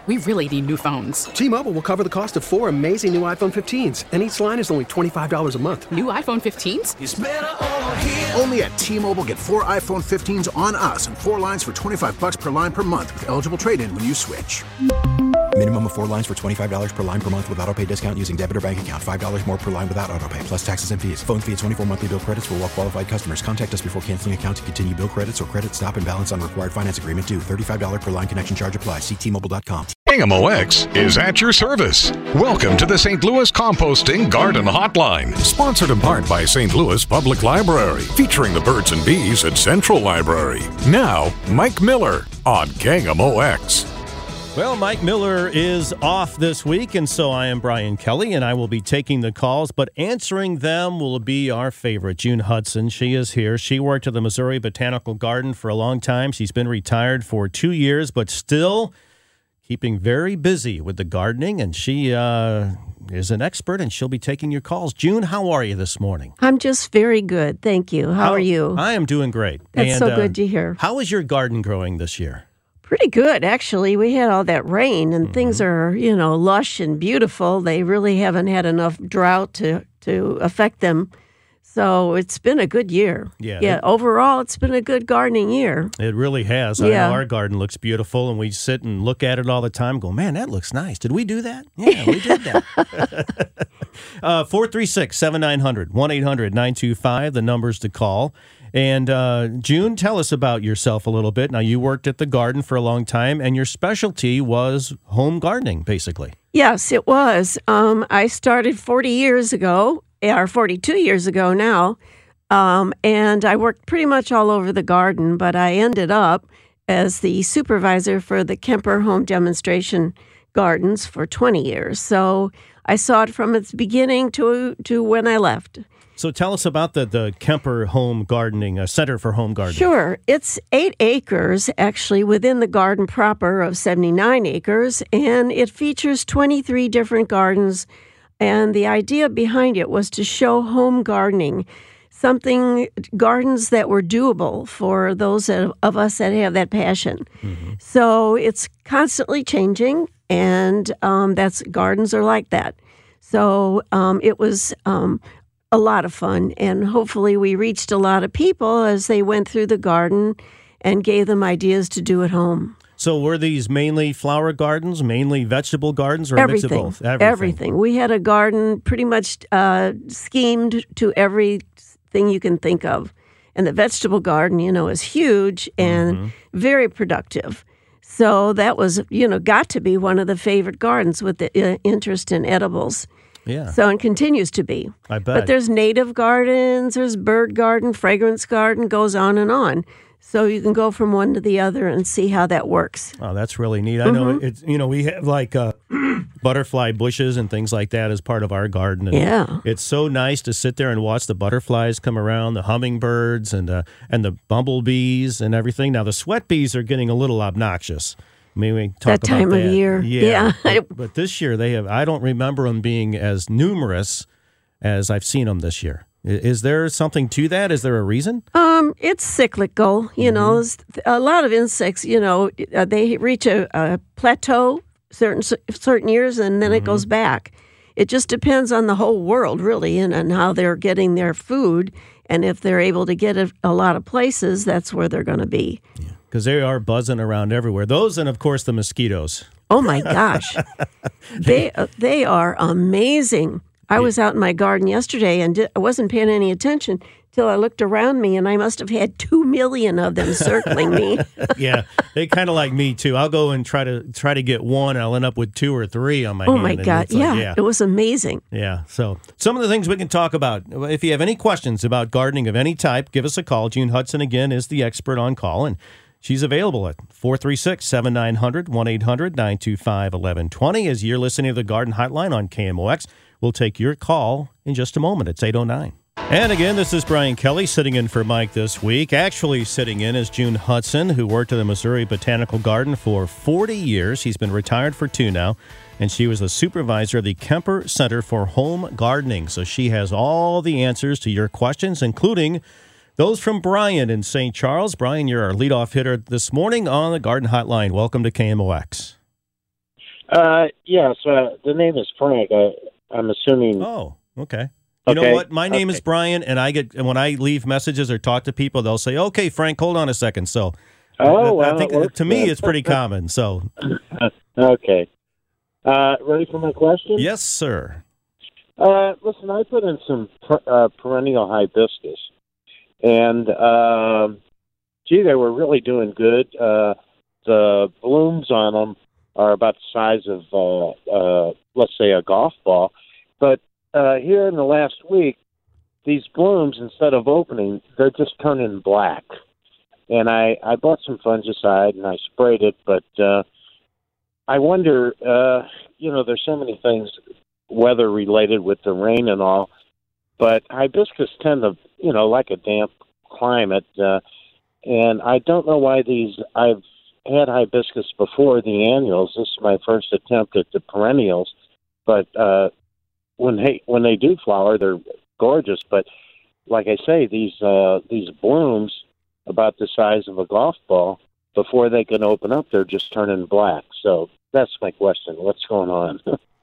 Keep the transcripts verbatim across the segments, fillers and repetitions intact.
we really need new phones. T-Mobile will cover the cost of four amazing new iPhone fifteens, and each line is only twenty-five dollars a month. New iPhone fifteens? It's better over here. Only at T-Mobile, get four iPhone fifteens on us and four lines for twenty-five dollars per line per month with eligible trade-in when you switch. Minimum of four lines for twenty-five dollars per line per month with autopay discount using debit or bank account. five dollars more per line without autopay, plus taxes and fees. Phone fee at twenty-four monthly bill credits for well-qualified customers. Contact us before canceling account to continue bill credits or credit stop and balance on required finance agreement due. thirty-five dollars per line connection charge applies. See T Mobile dot com. K M O X is at your service. Welcome to the Saint Louis Composting Garden Hotline, sponsored in part by Saint Louis Public Library, featuring the birds and bees at Central Library. Now, Mike Miller on K M O X. Well, Mike Miller is off this week, and so I am Brian Kelly, and I will be taking the calls, but answering them will be our favorite, June Hudson. She is here. She worked at the Missouri Botanical Garden for a long time. She's been retired for two years, but still keeping very busy with the gardening, and she uh, is an expert, and she'll be taking your calls. June, how are you this morning? I'm just very good, thank you. How, how are you? I am doing great. That's and, so uh, good to hear. How is your garden growing this year? Pretty good, actually. We had all that rain, and mm-hmm. things are, you know, lush and beautiful. They really haven't had enough drought to, to affect them. So it's been a good year. Yeah. Yeah. It, overall, it's been a good gardening year. It really has. Yeah. I know our garden looks beautiful, and we sit and look at it all the time, go, man, that looks nice. Did we do that? Yeah, we did that. uh, four three six, seven nine zero zero, one eight hundred, nine two five, the numbers to call. And uh, June, tell us about yourself a little bit. Now, you worked at the garden for a long time, and your specialty was home gardening, basically. Yes, it was. Um, I started forty years ago, or forty-two years ago now, um, and I worked pretty much all over the garden, but I ended up as the supervisor for the Kemper Home Demonstration Gardens for twenty years. So I saw it from its beginning to, to when I left. So tell us about the, the Kemper Home Gardening, uh, Center for Home Gardening. Sure. It's eight acres, actually, within the garden proper of seventy-nine acres, and it features twenty-three different gardens. And the idea behind it was to show home gardening, something, gardens that were doable for those of, of us that have that passion. Mm-hmm. So it's constantly changing, and um, that's gardens are like that. So um, it was... Um, a lot of fun, and hopefully we reached a lot of people as they went through the garden and gave them ideas to do at home. So were these mainly flower gardens, mainly vegetable gardens, or everything, a mix of both? Everything. Everything. We had a garden pretty much uh, schemed to everything you can think of. And the vegetable garden, you know, is huge and mm-hmm. very productive. So that was, you know, got to be one of the favorite gardens with the uh, interest in edibles. Yeah. So it continues to be. I bet. But there's native gardens, there's bird garden, fragrance garden, goes on and on. So you can go from one to the other and see how that works. Oh, that's really neat. I mm-hmm. know it's, you know, we have like uh, butterfly bushes and things like that as part of our garden. And yeah. It's so nice to sit there and watch the butterflies come around, the hummingbirds and uh, and the bumblebees and everything. Now the sweat bees are getting a little obnoxious. Maybe we talk that time about of that. year. Yeah. yeah. but, but this year they have, I don't remember them being as numerous as I've seen them this year. Is there something to that? Is there a reason? Um, it's cyclical. You mm-hmm. know, a lot of insects, you know, they reach a, a plateau certain certain years and then mm-hmm. it goes back. It just depends on the whole world, really, and on how they're getting their food. And if they're able to get a, a lot of places, that's where they're going to be. Yeah. Because they are buzzing around everywhere. Those and, of course, the mosquitoes. Oh, my gosh. they uh, they are amazing. I was out in my garden yesterday and di- I wasn't paying any attention till I looked around me, and I must have had two million of them circling me. Yeah, they kind of like me, too. I'll go and try to try to get one, and I'll end up with two or three on my oh hand. Oh, my God. Like, yeah, yeah, it was amazing. Yeah, so some of the things we can talk about. If you have any questions about gardening of any type, give us a call. June Hudson, again, is the expert on call, and she's available at four three six, seven nine zero zero, one eight hundred, nine two five, one one two zero. As you're listening to the Garden Hotline on K M O X, we'll take your call in just a moment. It's eight oh nine. And again, this is Brian Kelly sitting in for Mike this week. Actually sitting in is June Hudson, who worked at the Missouri Botanical Garden for forty years. He's been retired for two now, and she was the supervisor of the Kemper Center for Home Gardening. So she has all the answers to your questions, including those from Brian in Saint Charles. Brian, you're our leadoff hitter this morning on the Garden Hotline. Welcome to K M O X. Uh, yes, uh, the name is Frank. I, I'm assuming. Oh, okay. You okay. know what? My name okay. is Brian, and I get and when I leave messages or talk to people, they'll say, "Okay, Frank, hold on a second." So, oh, I, well, I think it works to me then. it's pretty common. So, okay. Uh, ready for my question? yes, sir. Uh, listen, I put in some per, uh, perennial hibiscus, and um, gee, they were really doing good. Uh, the blooms on them are about the size of, uh, uh, let's say, a golf ball. But uh, here in the last week, these blooms, instead of opening, they're just turning black. And I, I bought some fungicide, and I sprayed it, but uh, I wonder, uh, you know, there's so many things weather-related with the rain and all, but hibiscus tend to, you know, like a damp climate, uh, and I don't know why these, I've had hibiscus before the annuals. This is my first attempt at the perennials, but uh, when they when they do flower, they're gorgeous. But like I say, these uh, these blooms about the size of a golf ball, before they can open up, they're just turning black. So that's my question. What's going on?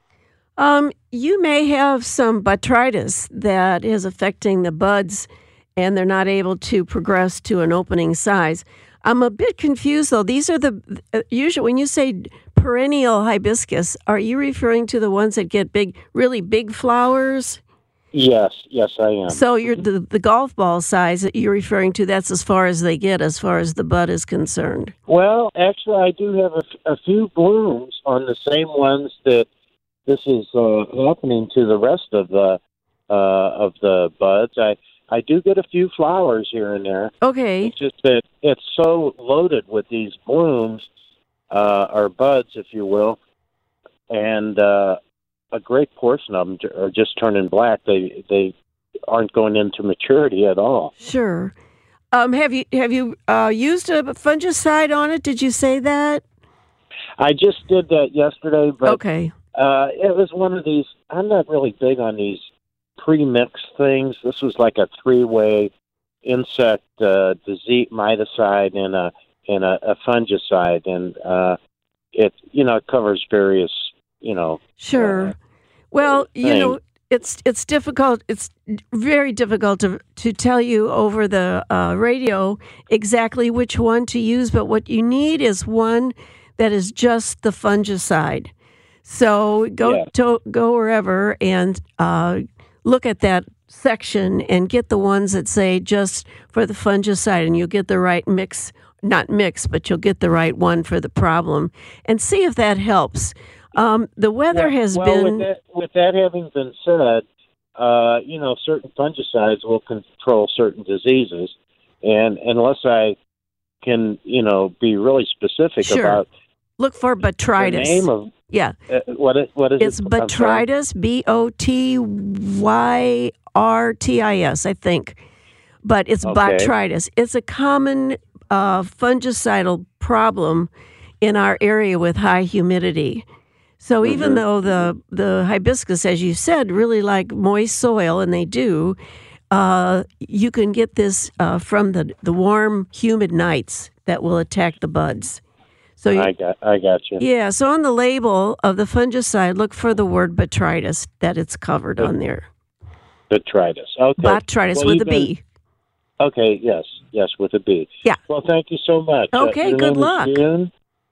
Um, you may have some botrytis that is affecting the buds, and they're not able to progress to an opening size. I'm a bit confused, though. These are the uh, usually when you say perennial hibiscus, are you referring to the ones that get big, really big flowers? Yes, yes, I am. So you're the, the golf ball size that you're referring to, that's as far as they get as far as the bud is concerned. Well, actually, I do have a, a few blooms on the same ones that this is uh, happening to the rest of the uh, of the buds. I I do get a few flowers here and there. Okay. It's just that it's so loaded with these blooms, uh, or buds, if you will, and uh, a great portion of them are just turning black. They they aren't going into maturity at all. Sure. Um, have you have you uh, used a fungicide on it? Did you say that? I just did that yesterday, but okay. uh, it was one of these. I'm not really big on these pre-mixed things. This was like a three-way insect uh, disease miticide and a and a, a fungicide, and uh, it you know it covers various you know. Sure. Uh, well, you things. know, it's it's difficult. It's very difficult to to tell you over the uh, radio exactly which one to use. But what you need is one that is just the fungicide. So go Yeah. to go wherever and uh, look at that section and get the ones that say just for the fungicide, and you'll get the right mix. Not mix, but you'll get the right one for the problem, and see if that helps. Um, the weather Yeah, has well, been. With that, with that having been said, uh, you know, certain fungicides will control certain diseases, and unless I can, you know, be really specific Sure. about Look for botrytis. the name of yeah, uh, what is what is it's it? I'm sorry. botrytis, B O T Y R T I S, I think, but it's Okay. botrytis. It's a common uh, fungicidal problem in our area with high humidity. So even Mhm. though the, the hibiscus, as you said, really like moist soil, and they do, uh, you can get this uh, from the, the warm, humid nights that will attack the buds. So you, I got I got you. yeah, so on the label of the fungicide, look for the word botrytis, that it's covered on there. Botrytis. Okay. Botrytis Well, with a you've been- B. Okay. Yes. Yes, with a B. Yeah. Well, thank you so much. Uh, Okay, your good name is luck. June?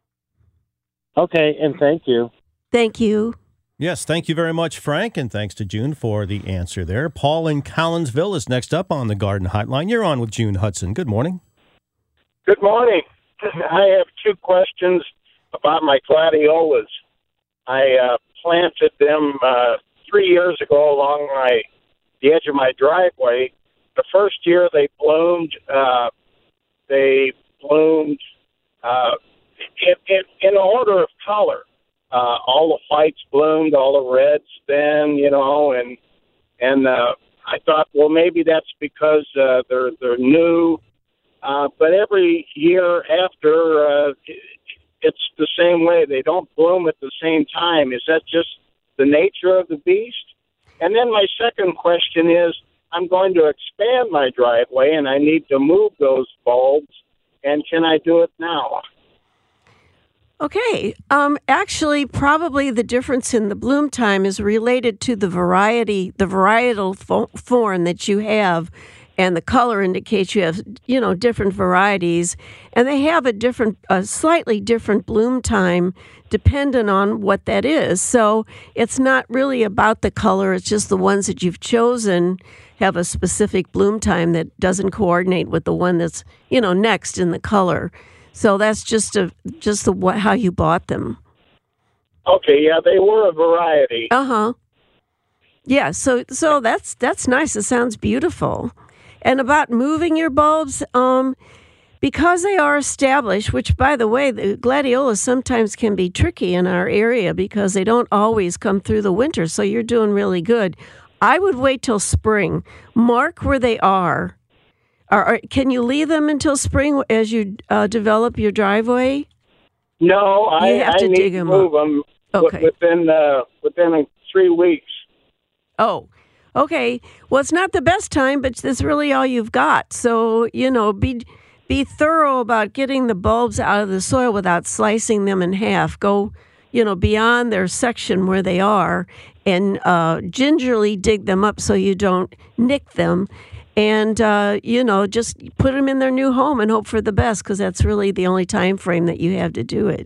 Okay, and thank you. Thank you. Yes, thank you very much, Frank, and thanks to June for the answer there. Paul in Collinsville is next up on the Garden Hotline. You're on with June Hudson. Good morning. Good morning. I have two questions about my gladiolas. I uh, planted them uh, three years ago along my the edge of my driveway. The first year they bloomed, uh, they bloomed uh, in, in, in order of color. Uh, all the whites bloomed, all the reds then, you know, and and uh, I thought, well, maybe that's because uh, they're they're new. Uh, but every year after, uh, it's the same way. They don't bloom at the same time. Is that just the nature of the beast? And then my second question is, I'm going to expand my driveway, and I need to move those bulbs, and can I do it now? Okay. Um, actually, probably the difference in the bloom time is related to the variety, the varietal fo- form that you have, and the color indicates you have, you know, different varieties, and they have a different, a slightly different bloom time dependent on what that is. So it's not really about the color; it's just the ones that you've chosen have a specific bloom time that doesn't coordinate with the one that's, you know, next in the color. So that's just a just the what how you bought them. Okay, yeah, they were a variety. Uh huh. Yeah. So so that's that's nice. It sounds beautiful. And about moving your bulbs, um, because they are established. Which, by the way, the gladiolas sometimes can be tricky in our area because they don't always come through the winter. So you're doing really good. I would wait till spring. Mark where they are. Are, are, can you leave them until spring as you uh, develop your driveway? No, I, You have I to need dig to 'em move up. them Okay. within uh, within three weeks. Oh, okay. Well, it's not the best time, but that's really all you've got. So, you know, be be thorough about getting the bulbs out of the soil without slicing them in half. Go, you know, beyond their section where they are and uh, gingerly dig them up so you don't nick them. And, uh, you know, just put them in their new home and hope for the best because that's really the only time frame that you have to do it.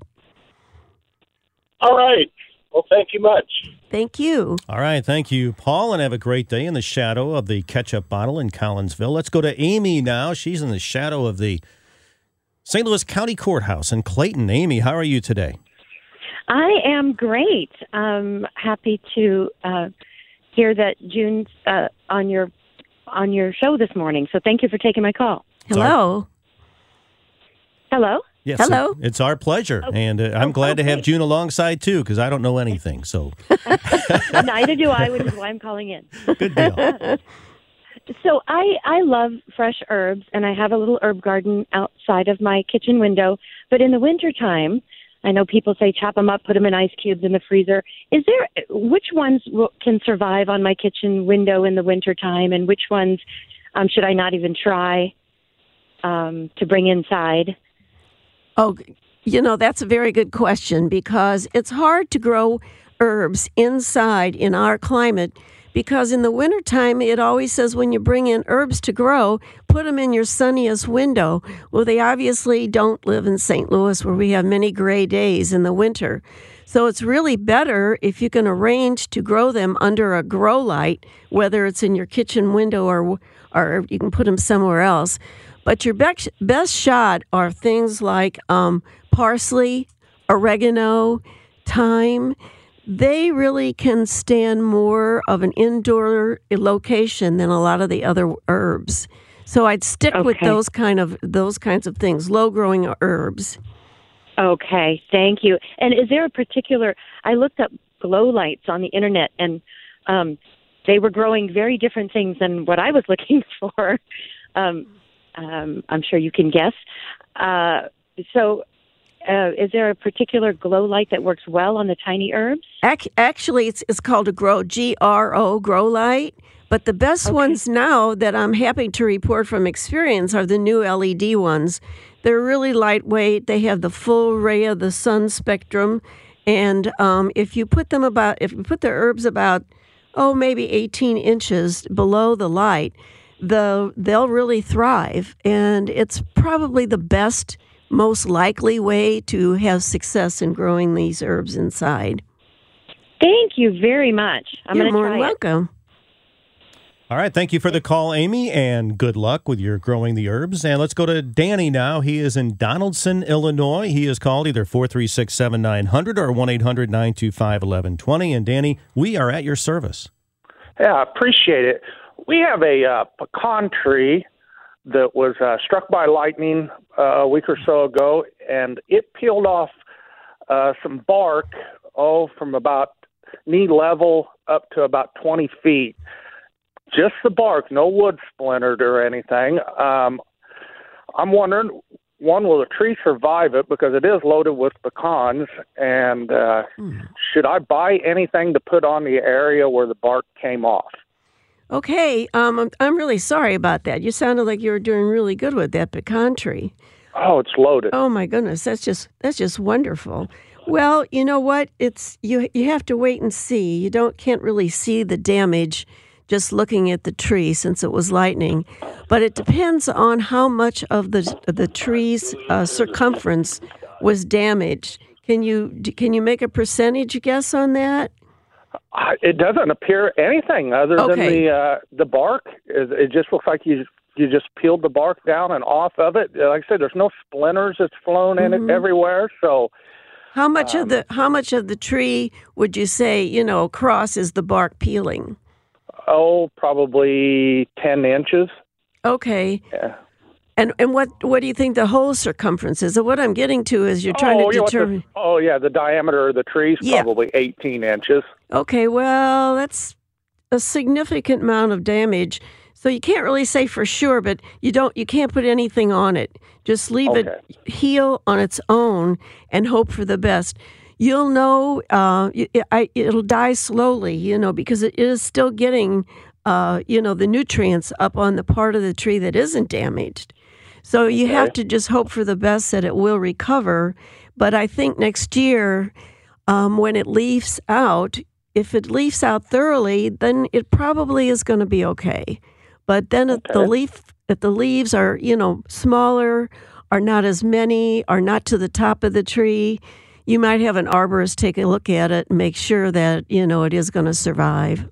All right. Well, thank you much. Thank you. All right, thank you, Paul, and have a great day in the shadow of the ketchup bottle in Collinsville. Let's go to Amy now. She's in the shadow of the Saint Louis County Courthouse in Clayton. Amy, how are you today? I am great. Um, happy to uh, hear that June's uh, on your on your show this morning. So thank you for taking my call. Hello. Hello. Yes, Hello. it- it's our pleasure, Oh, and uh, I'm oh, glad to have okay. June alongside too, because I don't know anything. So Neither do I, which is why I'm calling in. good deal. So I, I love fresh herbs, and I have a little herb garden outside of my kitchen window. But in the wintertime, I know people say chop them up, put them in ice cubes in the freezer. Is there which ones will, can survive on my kitchen window in the wintertime, and which ones um, should I not even try um, to bring inside? Oh, you know, that's a very good question because it's hard to grow herbs inside in our climate because in the wintertime, it always says when you bring in herbs to grow, put them in your sunniest window. Well, they obviously don't live in Saint Louis where we have many gray days in the winter. So it's really better if you can arrange to grow them under a grow light, whether it's in your kitchen window or, or you can put them somewhere else. But your best, best shot are things like um, parsley, oregano, thyme. They really can stand more of an indoor location than a lot of the other herbs. So I'd stick with Okay. those kind of those kinds of things, low-growing herbs. Okay, thank you. And is there a particular, I looked up glow lights on the internet, and um, they were growing very different things than what I was looking for. Um, um, I'm sure you can guess. Uh, so uh, is there a particular glow light that works well on the tiny herbs? Ac- Actually, it's it's called a grow, G R O, grow light. But the best Okay. ones now that I'm happy to report from experience are the new L E D ones. They're really lightweight. They have the full ray of the sun spectrum. And um, if you put them about, if you put the herbs about, oh, maybe eighteen inches below the light, the they'll really thrive. And it's probably the best, most likely way to have success in growing these herbs inside. Thank you very much. I'm You're going to more try than it. welcome. All right, thank you for the call, Amy, and good luck with your growing the herbs. And let's go to Danny now. He is in Donaldson, Illinois. He is called either four three six, seven nine hundred or one eight hundred, nine two five, one one two zero. And Danny, we are at your service. Yeah, I appreciate it. We have a uh, pecan tree that was uh, struck by lightning uh, a week or so ago, and it peeled off uh, some bark, oh, from about knee level up to about twenty feet. Just the bark, no wood splintered or anything. Um, I'm wondering, one, will the tree survive it because it is loaded with pecans, and uh, Hmm. should I buy anything to put on the area where the bark came off? Okay, um, I'm, I'm really sorry about that. You sounded like you were doing really good with that pecan tree. Oh, it's loaded. Oh my goodness, that's just that's just wonderful. Well, you know what? It's you you have to wait and see. You don't can't really see the damage just looking at the tree since it was lightning, but it depends on how much of the the tree's uh, circumference was damaged. Can you can you make a percentage guess on that? Uh, it doesn't appear anything other Okay. than the uh, the bark. It, it just looks like you you just peeled the bark down and off of it. Like I said, there's no splinters that's flown in Mhm. it everywhere. So, How much Um, of the how much of the tree would you say, you know, across is the bark peeling? oh, probably ten inches. Okay. Yeah. And and what what do you think the whole circumference is? So what I'm getting to is you're trying oh, to you know what determine. the, oh, yeah, the diameter of the tree is Yeah. probably eighteen inches. Okay, well, that's a significant amount of damage. So you can't really say for sure, but you don't you can't put anything on it. Just leave Okay. it heal on its own and hope for the best. You'll know uh, it, I, it'll die slowly, you know, because it is still getting, uh, you know, the nutrients up on the part of the tree that isn't damaged. So you have to just hope for the best that it will recover. But I think next year, um, when it leaves out, if it leaves out thoroughly, then it probably is going to be okay. But then if the leaf, if the leaves are, you know, smaller, are not as many, are not to the top of the tree, you might have an arborist take a look at it and make sure that, you know, it is going to survive.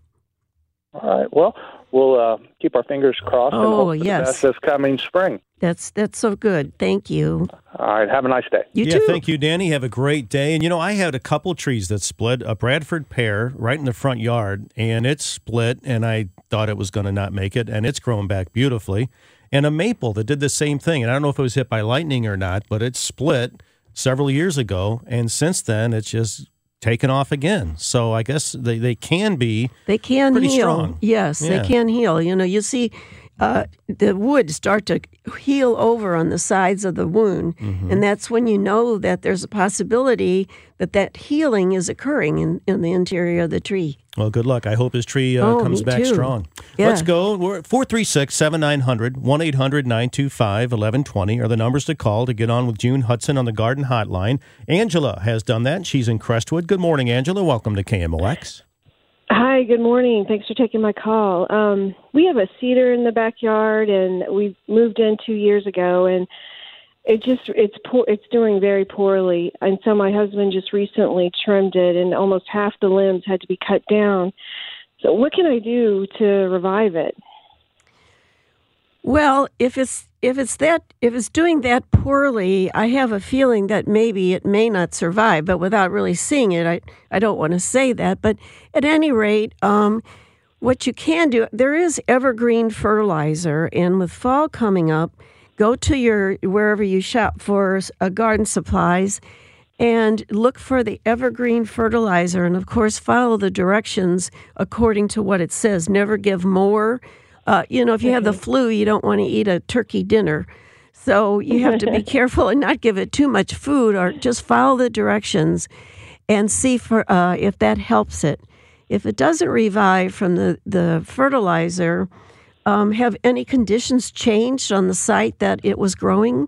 All right. Well, we'll uh, keep our fingers crossed and Oh, hope for yes. the best this coming spring. That's that's so good. Thank you. All right. Have a nice day. You yeah, too. thank you, Danny. Have a great day. And, you know, I had a couple trees that split, a Bradford pear right in the front yard, and it split, and I thought it was going to not make it, and it's grown back beautifully. And a maple that did the same thing. And I don't know if it was hit by lightning or not, but it split several years ago, and since then it's just taken off again. So I guess they, they can be They can pretty heal. strong. Yes, Yeah. they can heal. You know, you see uh, the wood start to heal over on the sides of the wound, Mm-hmm. and that's when you know that there's a possibility that that healing is occurring in, in the interior of the tree. Well, good luck. I hope his tree uh, Oh, comes me back too. strong. Yeah. Let's go. We're at four three six, seven nine zero zero, one eight hundred, nine two five, one one two zero are the numbers to call to get on with June Hudson on the Garden Hotline. Angela has done that. She's in Crestwood. Good morning, Angela. Welcome to K M O X. Hi, good morning. Thanks for taking my call. Um, we have a cedar in the backyard, and we moved in two years ago, and it just it's poor, it's doing very poorly. And so my husband just recently trimmed it, and almost half the limbs had to be cut down. So what can I do to revive it? Well, if it's if it's that if it's doing that poorly, I have a feeling that maybe it may not survive. But without really seeing it, I I don't want to say that. But at any rate, um, what you can do, there is evergreen fertilizer, and with fall coming up, go to your wherever you shop for uh, garden supplies, and look for the evergreen fertilizer, and of course follow the directions according to what it says. Never give more. Uh, you know, if you have the flu, you don't want to eat a turkey dinner. So you have to be careful and not give it too much food, or just follow the directions and see for uh, if that helps it. If it doesn't revive from the, the fertilizer, um, have any conditions changed on the site that it was growing?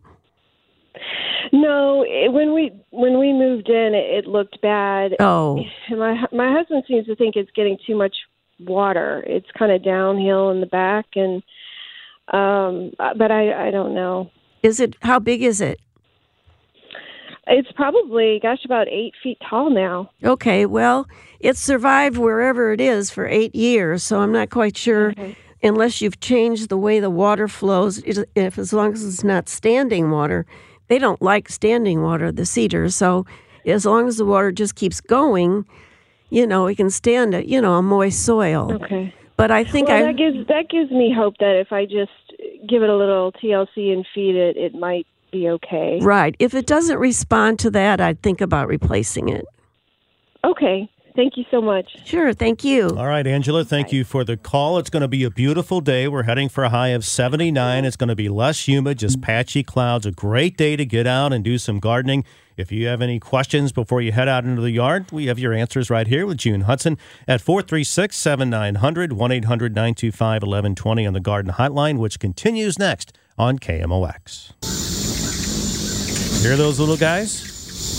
No, it, when we when we moved in, it, it looked bad. Oh. My my husband seems to think it's getting too much water. It's kind of downhill in the back, and um, but I I don't know. Is it, how big is it? It's probably, gosh, about eight feet tall now. Okay, well, it's survived wherever it is for eight years, so I'm not quite sure, Okay. unless you've changed the way the water flows, it- if as long as it's not standing water. They don't like standing water, the cedars, so as long as the water just keeps going, you know, it can stand a, you know, a moist soil. Okay. But I think well, I... that gives that gives me hope that if I just give it a little T L C and feed it, it might be okay. Right. If it doesn't respond to that, I'd think about replacing it. Okay. Thank you so much. Sure. Thank you. All right, Angela, thank you for the call. It's going to be a beautiful day. We're heading for a high of seventy-nine. It's going to be less humid, just patchy clouds. A great day to get out and do some gardening. If you have any questions before you head out into the yard, we have your answers right here with June Hudson at four three six, seven nine zero zero, one eight hundred, nine two five, one one two zero on the Garden Hotline, which continues next on K M O X. Hear those little guys?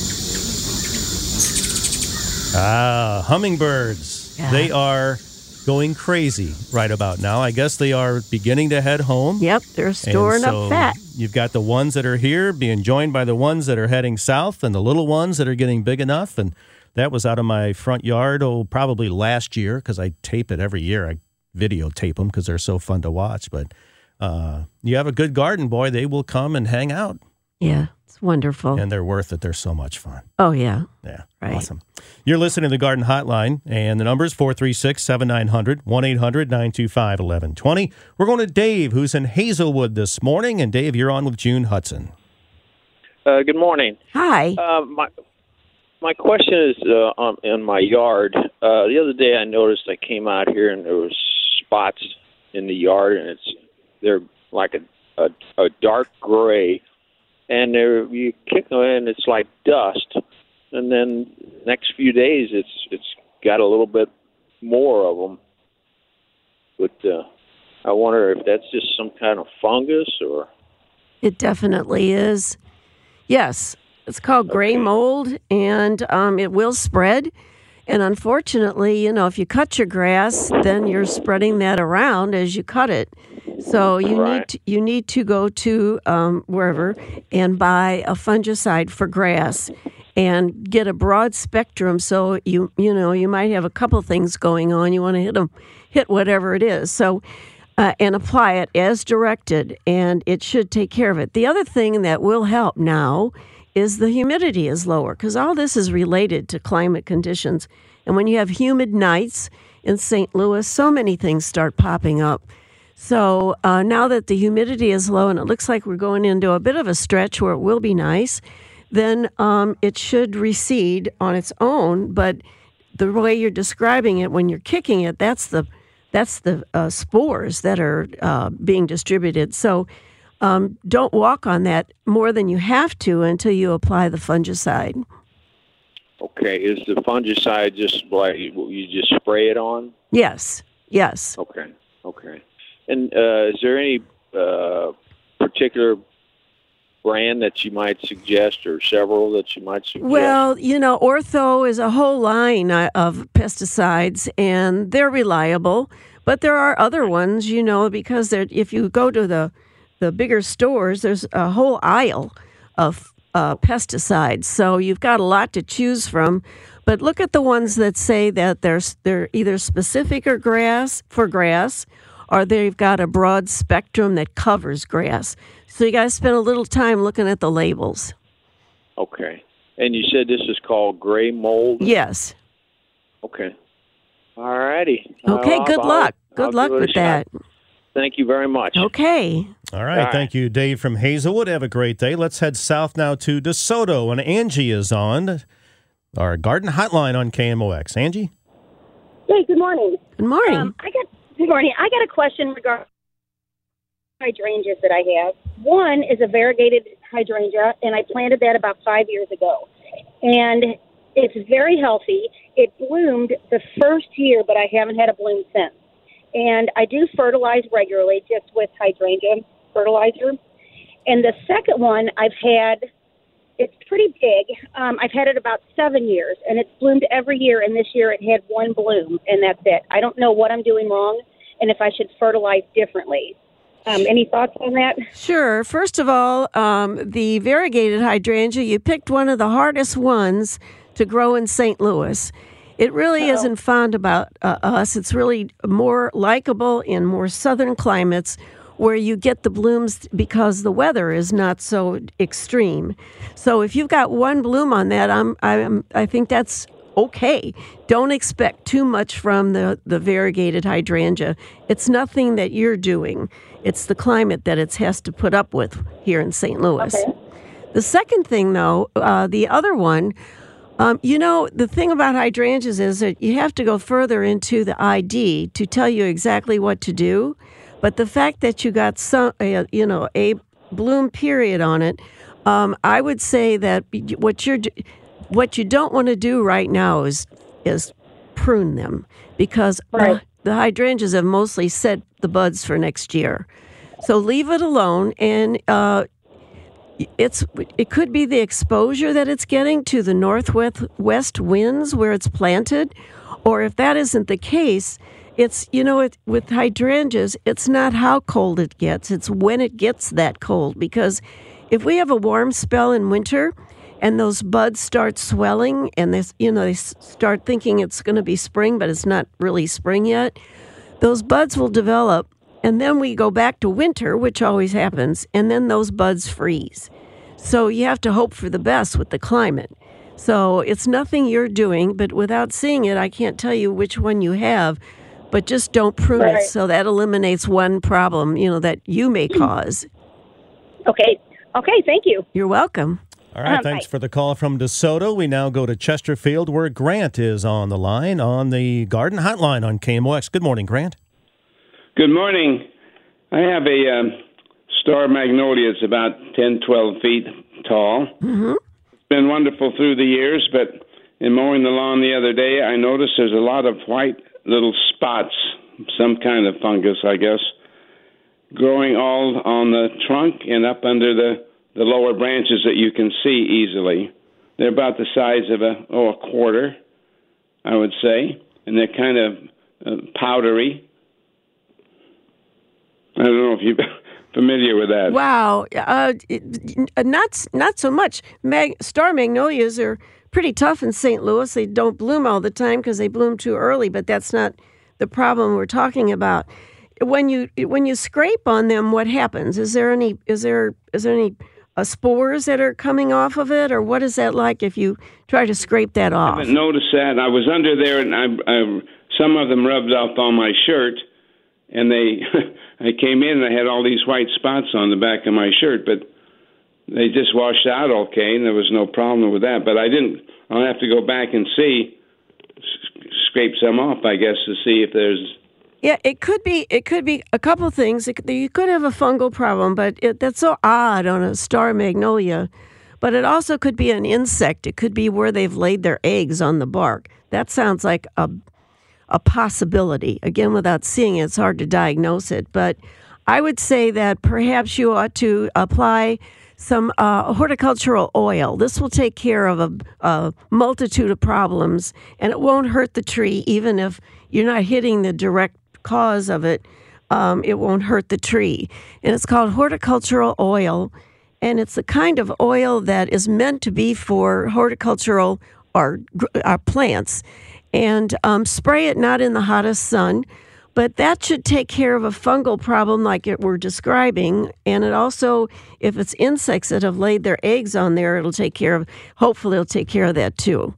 Ah, hummingbirds. Yeah. They are going crazy right about now. I guess they are beginning to head home. Yep, they're storing so up fat. You've got the ones that are here being joined by the ones that are heading south and the little ones that are getting big enough. And that was out of my front yard, oh, probably last year, because I tape it every year. I videotape them because they're so fun to watch. But uh, you have a good garden, boy, they will come and hang out. Yeah, it's wonderful. And they're worth it. They're so much fun. Oh, yeah. Yeah, right. Awesome. You're listening to the Garden Hotline, and the number is four three six, seven nine zero zero, one eight hundred, nine two five, one one two zero. We're going to Dave, who's in Hazelwood this morning. And, Dave, you're on with June Hudson. Uh, good morning. Hi. Uh, my my question is uh, on, in my yard. Uh, the other day I noticed I came out here and there was spots in the yard, and it's they're like a, a, a dark gray. And there, you kick them in, it's like dust. And then next few days, it's it's got a little bit more of them. But uh, I wonder if that's just some kind of fungus or. It definitely is. Yes, it's called gray mold, and um, it will spread. And unfortunately, you know, if you cut your grass, then you're spreading that around as you cut it. So you right. need to, you need to go to um, wherever and buy a fungicide for grass and get a broad spectrum. So you you know you might have a couple things going on. You want to hit them, hit whatever it is. So uh, and apply it as directed, and it should take care of it. The other thing that will help now is the humidity is lower, because all this is related to climate conditions. And when you have humid nights in Saint Louis, so many things start popping up. So uh, now that the humidity is low and it looks like we're going into a bit of a stretch where it will be nice, then um, it should recede on its own. But the way you're describing it, when you're kicking it, that's the that's the uh, spores that are uh, being distributed. So Um, don't walk on that more than you have to until you apply the fungicide. Okay, is the fungicide just like you just spray it on? Yes, yes. Okay, okay. And uh, is there any uh, particular brand that you might suggest, or several that you might suggest? Well, you know, Ortho is a whole line of pesticides, and they're reliable. But there are other ones, you know, because they're, if you go to the The bigger stores, there's a whole aisle of uh, pesticides, so you've got a lot to choose from. But look at the ones that say that they're they're either specific or grass for grass, or they've got a broad spectrum that covers grass. So you got to spend a little time looking at the labels. Okay, and you said this is called gray mold? Yes. Okay. All righty. Okay. Uh, good I'll, luck. Good I'll luck with that. Thank you very much. Okay. All right. All Thank right. you, Dave from Hazelwood. Have a great day. Let's head south now to DeSoto, and Angie is on our Garden Hotline on K M O X. Angie? Hey, good morning. Good morning. Um, I got good morning. I got a question regarding hydrangeas that I have. One is a variegated hydrangea, and I planted that about five years ago. And it's very healthy. It bloomed the first year, but I haven't had a bloom since. And I do fertilize regularly just with hydrangea fertilizer. And the second one I've had, it's pretty big. Um, I've had it about seven years, and it's bloomed every year, and this year it had one bloom, and that's it. I don't know what I'm doing wrong and if I should fertilize differently. Um, any thoughts on that? Sure. First of all, um, the variegated hydrangea, you picked one of the hardest ones to grow in Saint Louis. It really Uh-oh. isn't fond about uh, us. It's really more likable in more southern climates where you get the blooms because the weather is not so extreme. So if you've got one bloom on that, I'm, I'm, I think that's okay. Don't expect too much from the, the variegated hydrangea. It's nothing that you're doing. It's the climate that it has to put up with here in Saint Louis. Okay. The second thing, though, uh, the other one, Um, you know, the thing about hydrangeas is that you have to go further into the I D to tell you exactly what to do. But the fact that you got some, uh, you know, a bloom period on it, um, I would say that what you're, what you don't want to do right now is is prune them, because Right. the, the hydrangeas have mostly set the buds for next year. So leave it alone, and uh, it's it could be the exposure that it's getting to the northwest west winds where it's planted, or if that isn't the case, it's, you know, it, with hydrangeas, it's not how cold it gets, it's when it gets that cold. Because if we have a warm spell in winter and those buds start swelling and they, you know, they start thinking it's going to be spring, but it's not really spring yet, those buds will develop. And then we go back to winter, which always happens, and then those buds freeze. So you have to hope for the best with the climate. So it's nothing you're doing, but without seeing it, I can't tell you which one you have, but just don't prune Right. it. So that eliminates one problem, you know, that you may cause. Okay. Okay, thank you. You're welcome. All right, Um, thanks bye. for the call from DeSoto. We now go to Chesterfield, where Grant is on the line on the Garden Hotline on K M O X. Good morning, Grant. Good morning. I have a um, star magnolia. It's about ten, twelve feet tall. Mm-hmm. It's been wonderful through the years, but in mowing the lawn the other day, I noticed there's a lot of white little spots, some kind of fungus, I guess, growing all on the trunk and up under the, the lower branches that you can see easily. They're about the size of a, oh, a quarter, I would say, and they're kind of uh, powdery. I don't know if you're familiar with that. Wow. Uh, it- not, not so much. Mag- star magnolias are pretty tough in Saint Louis. They don't bloom all the time because they bloom too early, but that's not the problem we're talking about. When you when you scrape on them, what happens? Is there any is there is there any uh, spores that are coming off of it, or what is that like if you try to scrape that I off? haven't noticed that. I was under there, and I, I, some of them rubbed off on my shirt, and they, I came in and I had all these white spots on the back of my shirt, but they just washed out okay, and there was no problem with that. But I didn't. I'll have to go back and see, s- scrape some off, I guess, to see if there's. Yeah, it could be. It could be a couple things. It, could- you could have a fungal problem, but it, that's so odd on a star magnolia. But it also could be an insect. It could be where they've laid their eggs on the bark. That sounds like a a possibility. Again, without seeing it, it's hard to diagnose it. But I would say that perhaps you ought to apply some uh, horticultural oil. This will take care of a, a multitude of problems, and it won't hurt the tree, even if you're not hitting the direct cause of it. Um, it won't hurt the tree. And it's called horticultural oil, and it's the kind of oil that is meant to be for horticultural or uh, plants. And um, spray it not in the hottest sun, but that should take care of a fungal problem like it we're describing. And it also, if it's insects that have laid their eggs on there, it'll take care of, hopefully it'll take care of that too.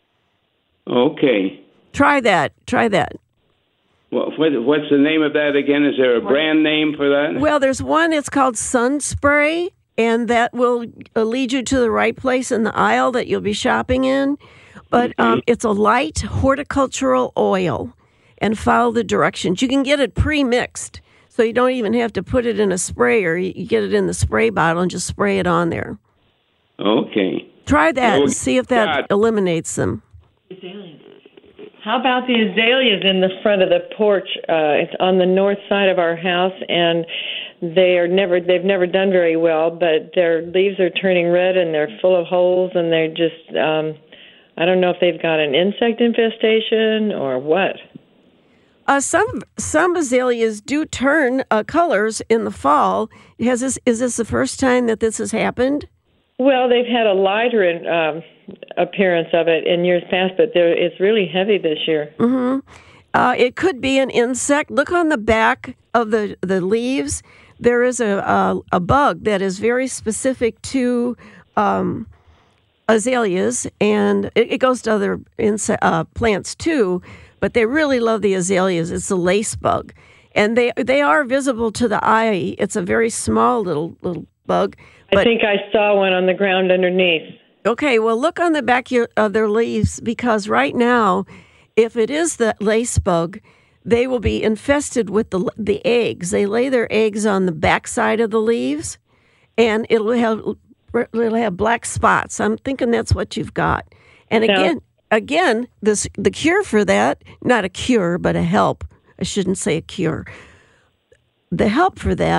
Okay. Try that. Try that. What, what, what's the name of that again? Is there a brand name for that? Well, there's one, it's called Sun Spray, and that will uh, lead you to the right place in the aisle that you'll be shopping in. But um, it's a light horticultural oil, and follow the directions. You can get it pre-mixed, so you don't even have to put it in a sprayer. You you get it in the spray bottle and just spray it on there. Okay. Try that Well, and see if that God. eliminates them. How about the azaleas in the front of the porch? Uh, it's on the north side of our house, and they are never they've never done very well, but their leaves are turning red and they're full of holes, and they're just um, I don't know if they've got an insect infestation or what. Uh, some some azaleas do turn uh, colors in the fall. Has this is this the first time that this has happened? Well, they've had a lighter um, appearance of it in years past, but they're- it's really heavy this year. Mm-hmm. Uh, it could be an insect. Look on the back of the, the leaves. There is a, a a bug that is very specific to um, azaleas, and it, it goes to other inse- uh, plants too. But they really love the azaleas. It's a lace bug, and they they are visible to the eye. It's a very small little little bug. I think I saw one on the ground underneath. Okay, well, look on the back your- of their leaves, because right now, if it is the lace bug, they will be infested with the the eggs. They lay their eggs on the backside of the leaves, and it'll have it'll have black spots. I'm thinking that's what you've got. And Yeah. again, again, this the cure for that, not a cure, but a help. I shouldn't say a cure. The help for that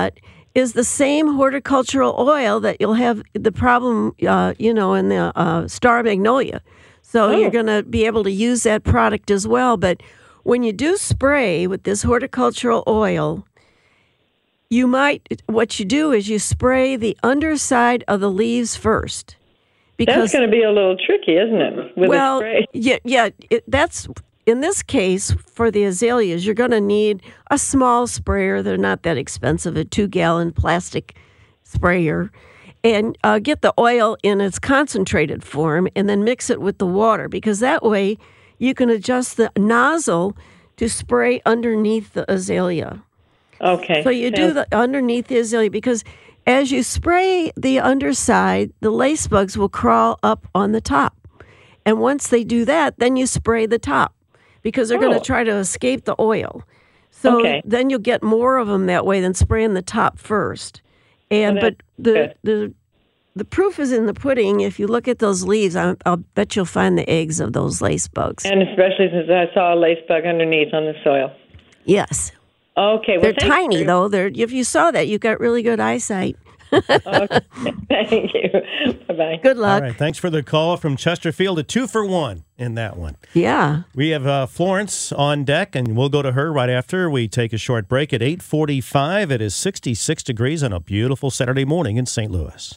is the same horticultural oil that you'll have the problem, uh, you know, in the uh, star magnolia. So Oh. you're going to be able to use that product as well. But when you do spray with this horticultural oil, you might, what you do is you spray the underside of the leaves first. That's going to be a little tricky, isn't it? With well, a spray. yeah, yeah, it, that's in this case for the azaleas. You're going to need a small sprayer. They're not that expensive, a two-gallon plastic sprayer, and uh, get the oil in its concentrated form, and then mix it with the water, because that way you can adjust the nozzle to spray underneath the azalea. Okay. So you do the underneath the azalea, because as you spray the underside, the lace bugs will crawl up on the top. And once they do that, then you spray the top, because they're going Oh. to try to escape the oil. So Okay. then you'll get more of them that way than spraying the top first. And Oh, but the that's the the proof is in the pudding. If you look at those leaves, I, I'll bet you'll find the eggs of those lace bugs. And especially since I saw a lace bug underneath on the soil. Yes. Okay. Well, They're thank tiny, you. though. They're if you saw that, you got really good eyesight. Okay. Thank you. Bye-bye. Good luck. All right, thanks for the call from Chesterfield. A two for one in that one. Yeah. We have uh, Florence on deck, and we'll go to her right after we take a short break at eight forty-five. It is sixty-six degrees on a beautiful Saturday morning in Saint Louis.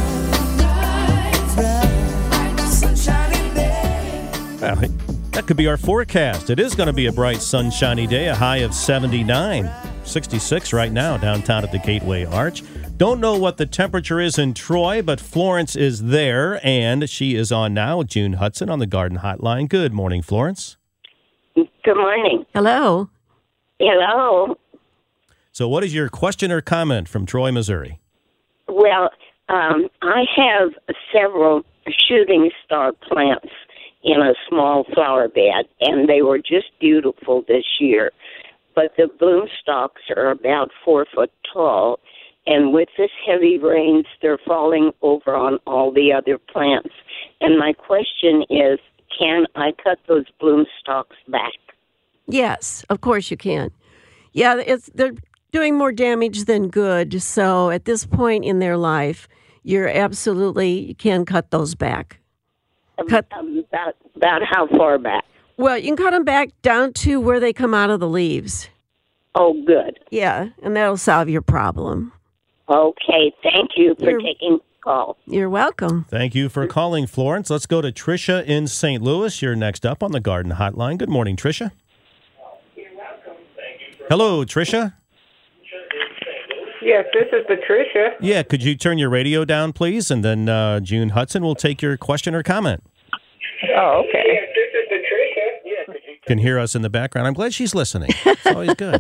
Well, that could be our forecast. It is going to be a bright, sunshiny day, a high of seventy-nine. sixty-six right now downtown at the Gateway Arch. Don't know what the temperature is in Troy, but Florence is there, and she is on now. June Hudson on the Garden Hotline. Good morning, Florence. Good morning. Hello. Hello. So what is your question or comment from Troy, Missouri? Well, um, I have several shooting star plants in a small flower bed, and they were just beautiful this year. But the bloom stalks are about four foot tall, and with this heavy rains, they're falling over on all the other plants. And my question is, can I cut those bloom stalks back? Yes, of course you can. Yeah, it's they're doing more damage than good. So at this point in their life, you're absolutely you can cut those back. Cut Um, about, about how far back? well, you can cut them back down to where they come out of the leaves. Oh, good. Yeah, and that'll solve your problem. Okay, thank you for You're- taking the call. You're welcome. Thank you for calling, Florence. Let's go to Tricia in Saint Louis. You're next up on the Garden Hotline. Good morning, Tricia. Hello, Tricia. Yes, this is Patricia. Yeah, could you turn your radio down, please? And then uh, June Hudson will take your question or comment. Oh, okay. Can hear us in the background. I'm glad she's listening. It's always good.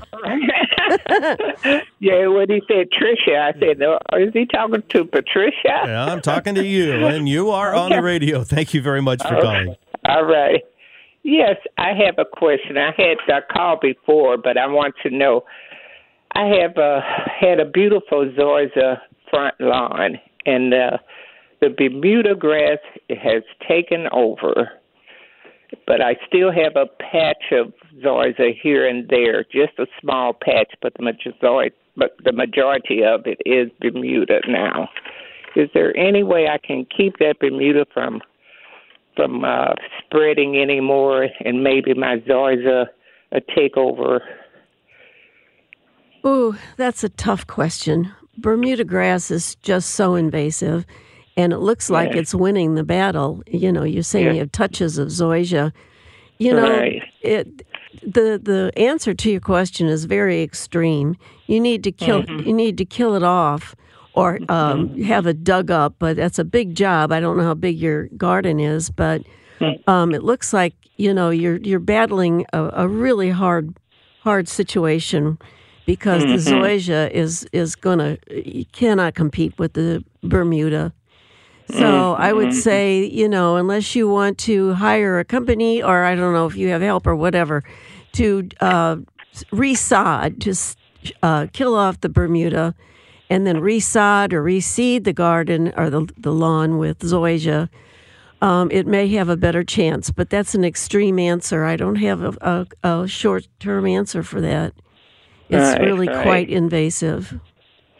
Yeah, when he said Tricia, I said, oh, is he talking to Patricia? Yeah, I'm talking to you, and you are on the radio. Thank you very much for Okay. calling. All right. Yes, I have a question. I had a call before, but I want to know. I have uh, had a beautiful zoysia front lawn, and uh, the Bermuda grass has taken over. But I still have a patch of zoysia here and there, just a small patch, but the majority, but the majority of it is Bermuda now. Is there any way I can keep that Bermuda from from uh, spreading anymore, and maybe my zoysia uh, take over? Ooh, that's a tough question. Bermuda grass is just so invasive, and it looks like Yeah. it's winning the battle. You know, you're saying Yeah. you have touches of zoysia. You know, Right. it, the the answer to your question is very extreme. You need to kill. Mhm. You need to kill it off, or um, have it dug up. But that's a big job. I don't know how big your garden is, but um, it looks like you know you're you're battling a, a really hard hard situation. Because the Mhm. zoysia is is gonna you cannot compete with the Bermuda. So I would Mhm. say, you know, unless you want to hire a company, or I don't know if you have help or whatever, to uh, resod, to uh, kill off the Bermuda, and then resod or reseed the garden or the the lawn with zoysia. Um, it may have a better chance, but that's an extreme answer. I don't have a, a, a short term answer for that. It's Right, really right. quite invasive.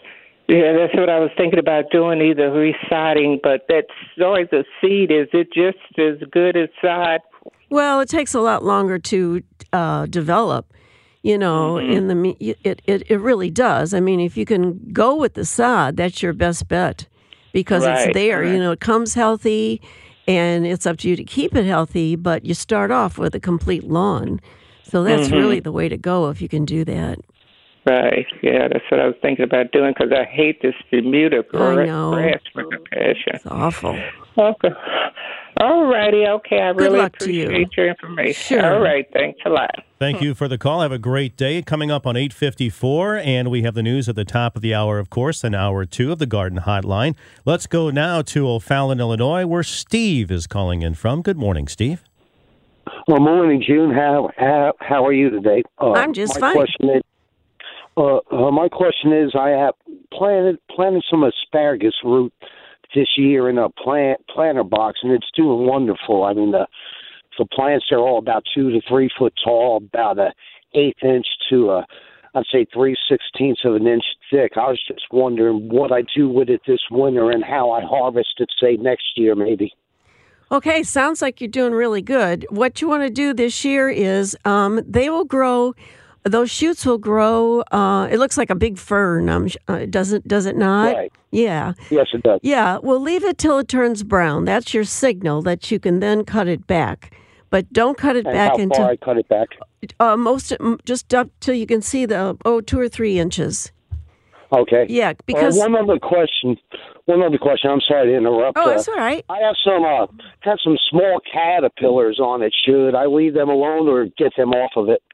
Yeah, that's what I was thinking about doing, either resodding, but that zoysia seed, is it just as good as sod? Well, it takes a lot longer to uh, develop, you know, Mm-hmm. in the me- it, it it really does. I mean, if you can go with the sod, that's your best bet because Right, it's there. right. You know, it comes healthy, and it's up to you to keep it healthy, but you start off with a complete lawn. So that's Mhm. really the way to go if you can do that. Right, yeah, that's what I was thinking about doing, because I hate this Bermuda gra- I know. grass with a passion. It's awful. Okay. All righty, okay, I Good really luck to you. appreciate your information. Sure. All right, thanks a lot. Thank you for the call. Have a great day. Coming up on eight fifty-four, and we have the news at the top of the hour, of course, in hour two of the Garden Hotline. Let's go now to O'Fallon, Illinois, where Steve is calling in from. Good morning, Steve. Well, morning, June. How how how are you today? Uh, I'm just my fine. Question is, uh, uh, my question is, I have planted planted some asparagus root this year in a plant planter box, and it's doing wonderful. I mean, the the plants are all about two to three foot tall, about a eighth inch to a I'd say three sixteenths of an inch thick. I was just wondering what I do with it this winter and how I harvest it, say next year, maybe. Okay, sounds like you're doing really good. What you want to do this year is um, they will grow. Those shoots will grow. Uh, it looks like a big fern. Um, uh, does it? Does it not? Right. Yeah. Yes, it does. Yeah. Well, leave it till it turns brown. That's your signal that you can then cut it back. But don't cut it And back how into far I cut it back? uh, most m- just up till you can see the oh two or three inches. Okay. Yeah, because- uh, one other question. One other question. I'm sorry to interrupt. Oh, that's Uh, all right. I have some uh, have some small caterpillars on it. Should I leave them alone or get them off of it?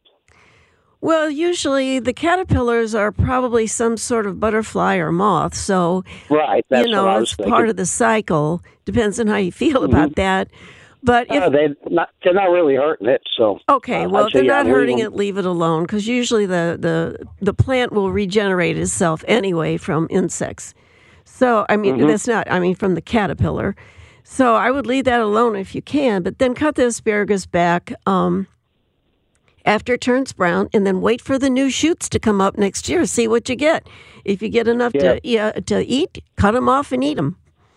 Well, usually the caterpillars are probably some sort of butterfly or moth. So, Right. That's you know, what I was it's thinking. part of the cycle. Depends on how you feel about that. But if Uh, they not they're not really hurting it. So okay, uh, well, I'd if they're say, yeah, not leave hurting them. it, leave it alone because usually the, the the plant will regenerate itself anyway from insects. So, I mean, Mhm. that's not. I mean, from the caterpillar. So I would leave that alone if you can, but then cut the asparagus back. Um, after it turns brown, and then wait for the new shoots to come up next year. See what you get. If you get enough to yeah, to eat, cut them off and eat them.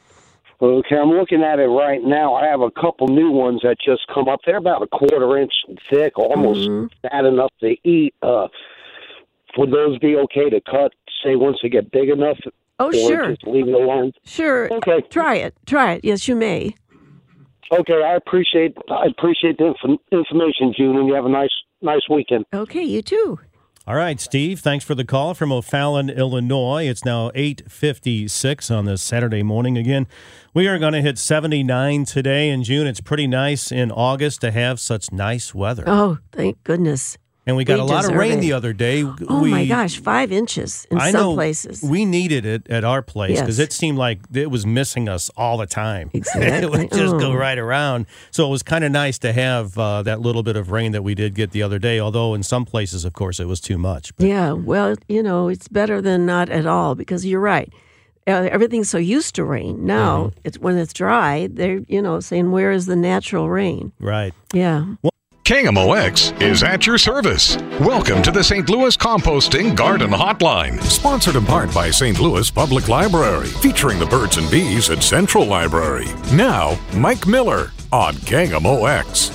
Okay, I'm looking at it right now. I have a couple new ones that just come up. They're about a quarter inch thick, almost Mm-hmm. fat enough to eat. Uh, would those be okay to cut, say, once they get big enough? Oh, or sure. just leave it alone? Sure. Okay. Try it. Try it. Yes, you may. Okay, I appreciate I appreciate the inf- information, June, and you have a nice nice weekend. Okay, you too. All right, Steve, thanks for the call from O'Fallon, Illinois. It's now eight fifty-six on this Saturday morning again. We are going to hit seventy-nine today in June. It's pretty nice in August to have such nice weather. Oh, thank goodness. And we got We a lot of deserve rain it. the other day. Oh, we, my gosh, five inches in I some know places. we needed it at our place because Yes. it seemed like it was missing us all the time. Exactly. It would just go Oh. right around. So it was kind of nice to have uh, that little bit of rain that we did get the other day, although in some places, of course, it was too much. Yeah, well, you know, it's better than not at all because you're right. Uh, everything's so used to rain. Now, Mm-hmm. it's when it's dry, they're, you know, saying, where is the natural rain? Right. Yeah. K M O X is at your service. Welcome to the Saint Louis Composting Garden Hotline, sponsored in part by Saint Louis Public Library, featuring the birds and bees at Central Library. Now, Mike Miller on K M O X.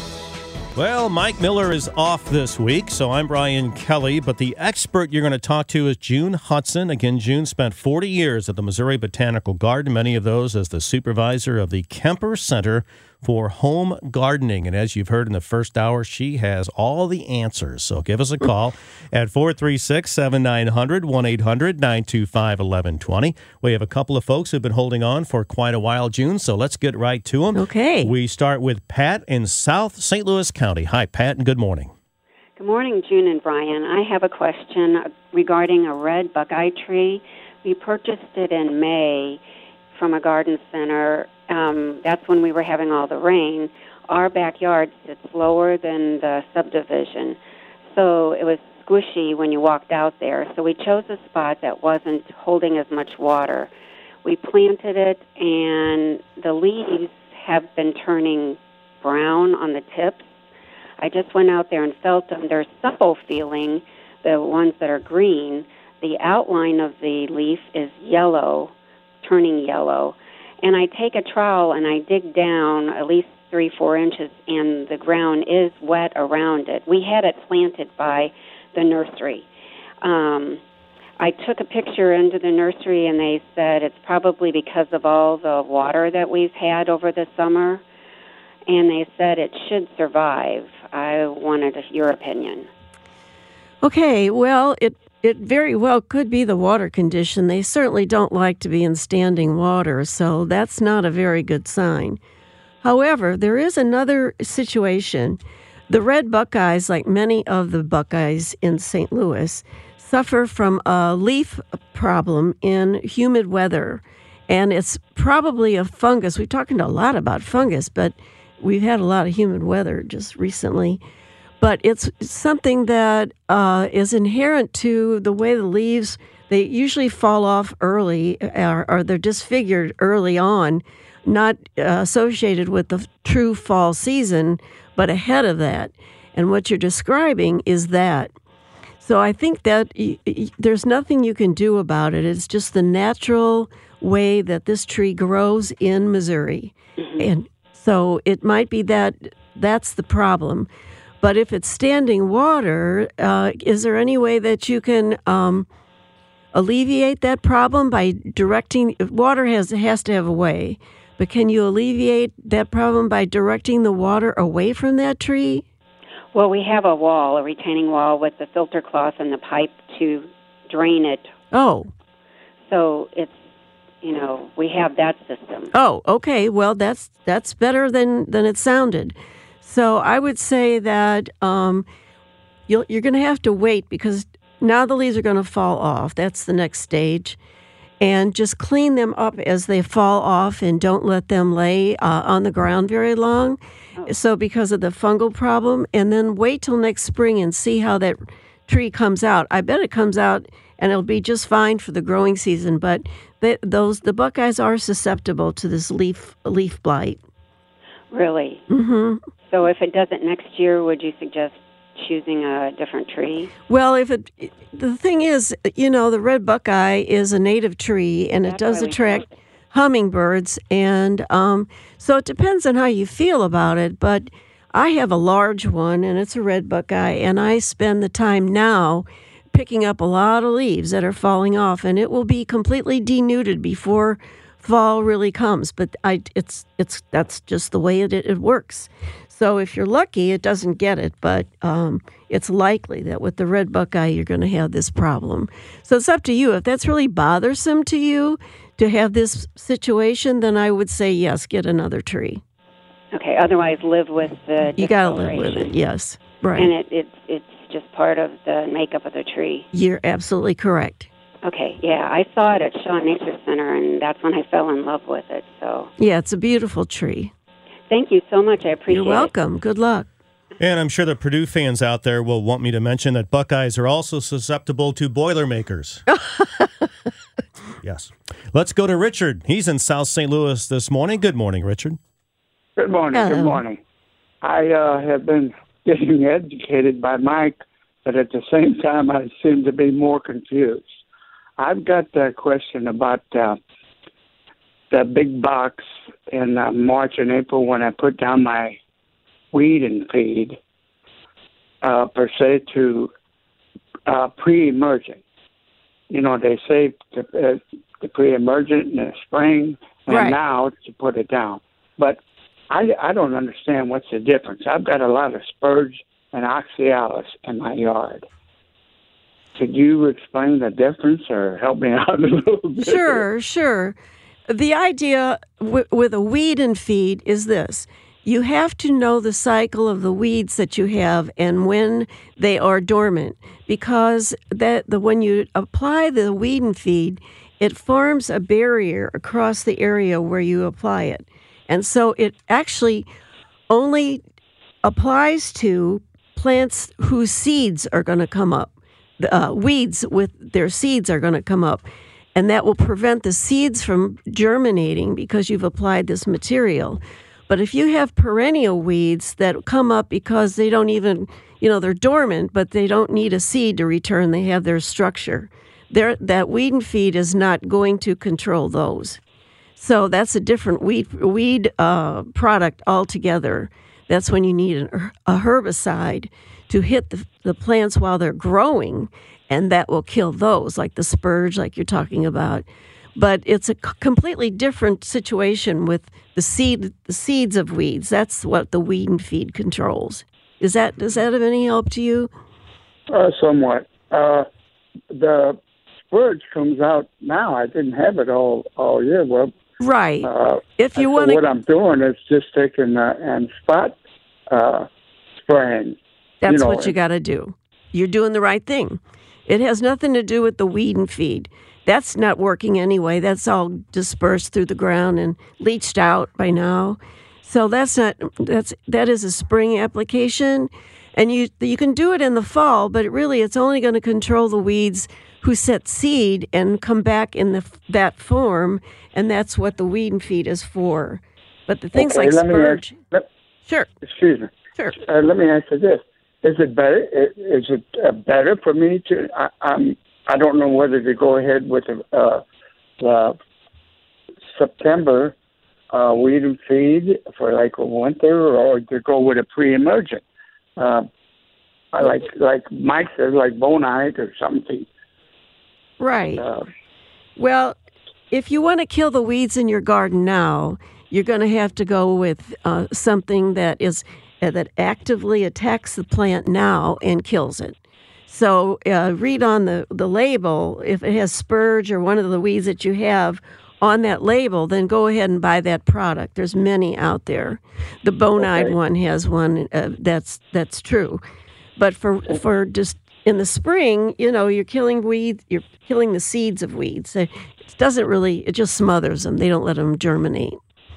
Well, Mike Miller is off this week, so I'm Brian Kelly, but the expert you're going to talk to is June Hudson. Again, June spent forty years at the Missouri Botanical Garden, many of those as the supervisor of the Kemper Center for Home Gardening. And as you've heard in the first hour, she has all the answers. So give us a call at four three six, seven nine zero zero, one eight hundred, nine two five, one one two zero. We have a couple of folks who've been holding on for quite a while, June, so let's get right to them. Okay. We start with Pat in South Saint Louis County. Hi, Pat, and good morning. Good morning, June and Brian. I have a question regarding a red buckeye tree. We purchased it in May from a garden center. Um, that's when we were having all the rain. Our backyard sits lower than the subdivision, so it was squishy when you walked out there. So we chose a spot that wasn't holding as much water. We planted it, and the leaves have been turning brown on the tips. I just went out there and felt them. They're supple feeling, the ones that are green. the outline of the leaf is yellow, turning yellow. And I take a trowel and I dig down at least three, four inches, and the ground is wet around it. We had it planted by the nursery. Um, I took a picture into the nursery, and they said it's probably because of all the water that we've had over the summer, and they said it should survive. I wanted your opinion. Okay, well, it it very well could be the water condition. They certainly don't like to be in standing water, so that's not a very good sign. However, there is another situation. The red buckeyes, like many of the buckeyes in Saint Louis, suffer from a leaf problem in humid weather, and it's probably a fungus. We've talked a lot about fungus, but we've had a lot of humid weather just recently. But it's something that uh, is inherent to the way the leaves, they usually fall off early, or, or they're disfigured early on, not uh, associated with the true fall season, but ahead of that. And what you're describing is that. So I think that y- y- there's nothing you can do about it. It's just the natural way that this tree grows in Missouri. Mm-hmm. And so it might be that that's the problem. But if it's standing water, uh, is there any way that you can um, alleviate that problem by directing? Water has has to have a way, but can you alleviate that problem by directing the water away from that tree? Well, we have a wall, a retaining wall with the filter cloth and the pipe to drain it. Oh. So it's, you know, we have that system. Oh, okay. Well, that's that's better than, than it sounded. So I would say that um, you'll, you're going to have to wait because now the leaves are going to fall off. That's the next stage. And just clean them up as they fall off and don't let them lay uh, on the ground very long. Oh. So because of the fungal problem, and then wait till next spring and see how that tree comes out. I bet it comes out and it'll be just fine for the growing season, but they, those the buckeyes are susceptible to this leaf leaf blight. Really? Mm-hmm. So if it doesn't next year, would you suggest choosing a different tree? Well, if it, the thing is, you know, the red buckeye is a native tree, and That's it does why we attract chose it. hummingbirds, and um, so it depends on how you feel about it. But I have a large one, and it's a red buckeye, and I spend the time now picking up a lot of leaves that are falling off, and it will be completely denuded before fall really comes. But I, it's it's that's just the way it it works. So if you're lucky, it doesn't get it, but um, it's likely that with the red buckeye, you're going to have this problem. So it's up to you. If that's really bothersome to you to have this situation, then I would say, yes, get another tree. Okay, otherwise live with the You got to live with it, yes. Right. And it, it, it's just part of the makeup of the tree. You're absolutely correct. Okay, yeah, I saw it at Shaw Nature Center, and that's when I fell in love with it. So Yeah, it's a beautiful tree. Thank you so much. I appreciate it. You're welcome. It. Good luck. And I'm sure the Purdue fans out there will want me to mention that buckeyes are also susceptible to Boilermakers. Yes. Let's go to Richard. He's in South Saint Louis this morning. Good morning, Richard. Good morning. Hello. Good morning. I uh, have been getting educated by Mike, but at the same time, I seem to be more confused. I've got a question about uh, the big box in uh, March and April when I put down my weed and feed, uh, per se, to uh, pre-emergent. You know, they say the, uh, the pre-emergent in the spring and Right. now to put it down. But I, I don't understand what's the difference. I've got a lot of spurge and oxyalis in my yard. Could you explain the difference or help me out a little bit? Sure, sure. The idea w- with a weed and feed is this. You have to know the cycle of the weeds that you have and when they are dormant, because that the when you apply the weed and feed, it forms a barrier across the area where you apply it. And so it actually only applies to plants whose seeds are going to come up. Uh, weeds with their seeds are going to come up. And that will prevent the seeds from germinating because you've applied this material. But if you have perennial weeds that come up because they don't even, you know, they're dormant, but they don't need a seed to return, they have their structure, There, that weed and feed is not going to control those. So that's a different weed weed uh, product altogether. That's when you need an, a herbicide to hit the, the plants while they're growing, and that will kill those, like the spurge, like you're talking about. But it's a c- completely different situation with the seed, the seeds of weeds. That's what the weed and feed controls. Is that does that have any help to you? Uh, somewhat. Uh, the spurge comes out now. I didn't have it all all year. Well, right. Uh, if you so want, what I'm doing is just taking uh, and spot uh, spraying. That's you know, what you got to do. You're doing the right thing. It has nothing to do with the weed and feed. That's not working anyway. That's all dispersed through the ground and leached out by now. So that's not that's that is a spring application, and you you can do it in the fall, but it really it's only going to control the weeds who set seed and come back in the that form, and that's what the weed and feed is for. But the things okay, like let spurge, me ask, let, sure, excuse me, sure. Uh, let me answer this: Is it better? Is it uh, better for me to? I, I'm. I don't know whether to go ahead with the, uh, the September uh, weed and feed for like a winter, or to go with a pre-emergent. Uh, I like like Mike says, like Bonite or something. Right. Uh, Well, if you want to kill the weeds in your garden now, you're going to have to go with uh, something that is uh, that actively attacks the plant now and kills it. So uh, read on the, the label, if it has spurge or one of the weeds that you have on that label, then go ahead and buy that product. There's many out there. The Bonide Okay. one has one uh, that's that's true. But for for just in the spring, you know, you're killing weeds, you're killing the seeds of weeds. It doesn't really, it just smothers them. They don't let them germinate.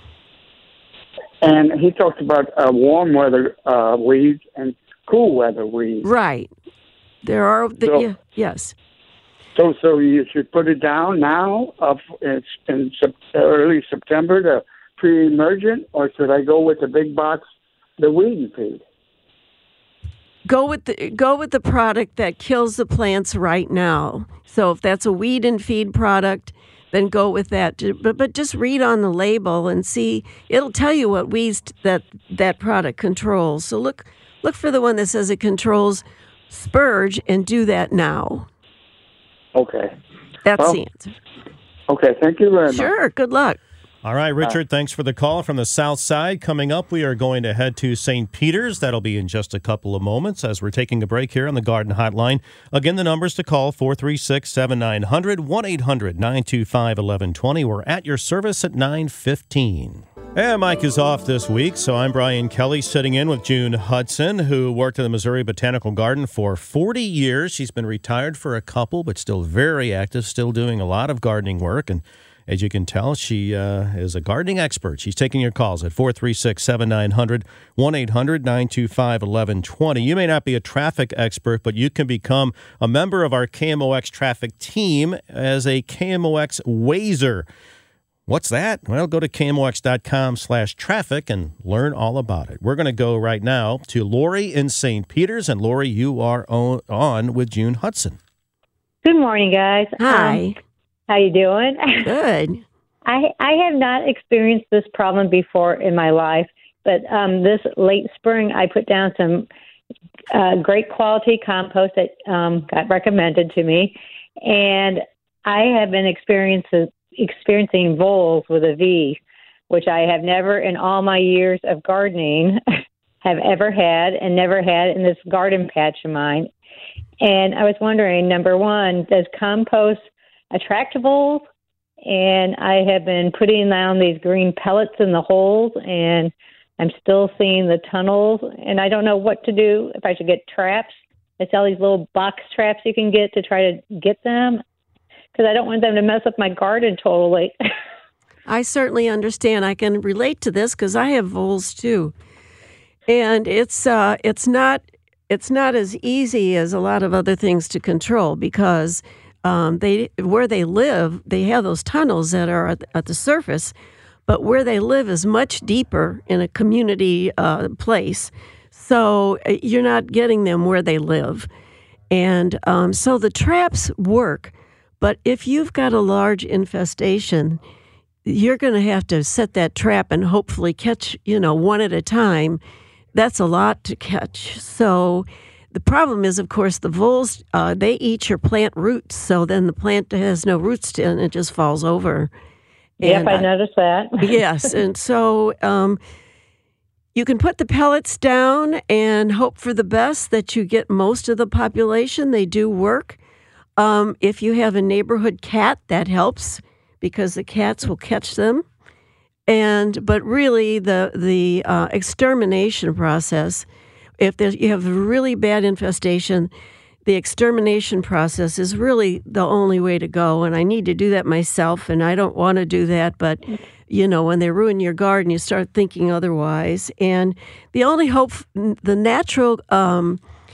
and he talked about uh, warm weather uh, weeds and cool weather weeds. Right. There are, the, So- yeah, yes. So, so you should put it down now. Of it's in sep- early September, the pre-emergent, or should I go with the big box, the weed and feed? Go with the go with the product that kills the plants right now. So if that's a weed and feed product, then go with that. Ju- But but just read on the label and see. It'll tell you what weeds t- that that product controls. So look look for the one that says it controls spurge and do that now. Okay. That's Well, the answer. Okay. Thank you very much. Sure. Good luck. All right, Richard, thanks for the call from the south side. Coming up, we are going to head to Saint Peter's. That'll be in just a couple of moments as we're taking a break here on the Garden Hotline. Again, the numbers to call, four three six, seven nine zero zero, one eight hundred, nine two five, one one two zero. We're at your service at nine fifteen. And Mike is off this week, so I'm Brian Kelly sitting in with June Hudson, who worked at the Missouri Botanical Garden for forty years. She's been retired for a couple, but still very active, still doing a lot of gardening work. And as you can tell, she uh, is a gardening expert. She's taking your calls at four three six, seven nine zero zero, one eight hundred, nine two five, one one two zero. You may not be a traffic expert, but you can become a member of our K M O X traffic team as a K M O X Wazer. What's that? Well, go to K M O X dot com slash traffic and learn all about it. We're going to go right now to Lori in Saint Peter's. And Lori, you are on, on with June Hudson. Good morning, guys. Hi. Um, how you doing? Good. I I have not experienced this problem before in my life, but um, this late spring I put down some uh, great quality compost that um, got recommended to me, and I have been experiencing experiencing voles with a V, which I have never in all my years of gardening have ever had and never had in this garden patch of mine. And I was wondering, number one, does compost attract voles? And I have been putting down these green pellets in the holes, and I'm still seeing the tunnels, and I don't know what to do, if I should get traps. I sell these little box traps you can get to try to get them, because I don't want them to mess up my garden totally. I certainly understand. I can relate to this because I have voles too, and it's uh, it's not it's not as easy as a lot of other things to control because um, they where they live they have those tunnels that are at, at the surface, but where they live is much deeper in a community uh, place, so uh, you're not getting them where they live, and um, so the traps work. But if you've got a large infestation, you're going to have to set that trap and hopefully catch, you know, one at a time. That's a lot to catch. So the problem is, of course, the voles, uh, they eat your plant roots. So then the plant has no roots to, and it just falls over. Yep, And, I uh, noticed that. yes. And so um, you can put the pellets down and hope for the best that you get most of the population. They do work. Um, if you have a neighborhood cat, that helps because the cats will catch them. And but really, the the uh, extermination process, if there's, you have a really bad infestation, the extermination process is really the only way to go. And I need to do that myself, and I don't want to do that. But, you know, when they ruin your garden, you start thinking otherwise. And the only hope, the natural um,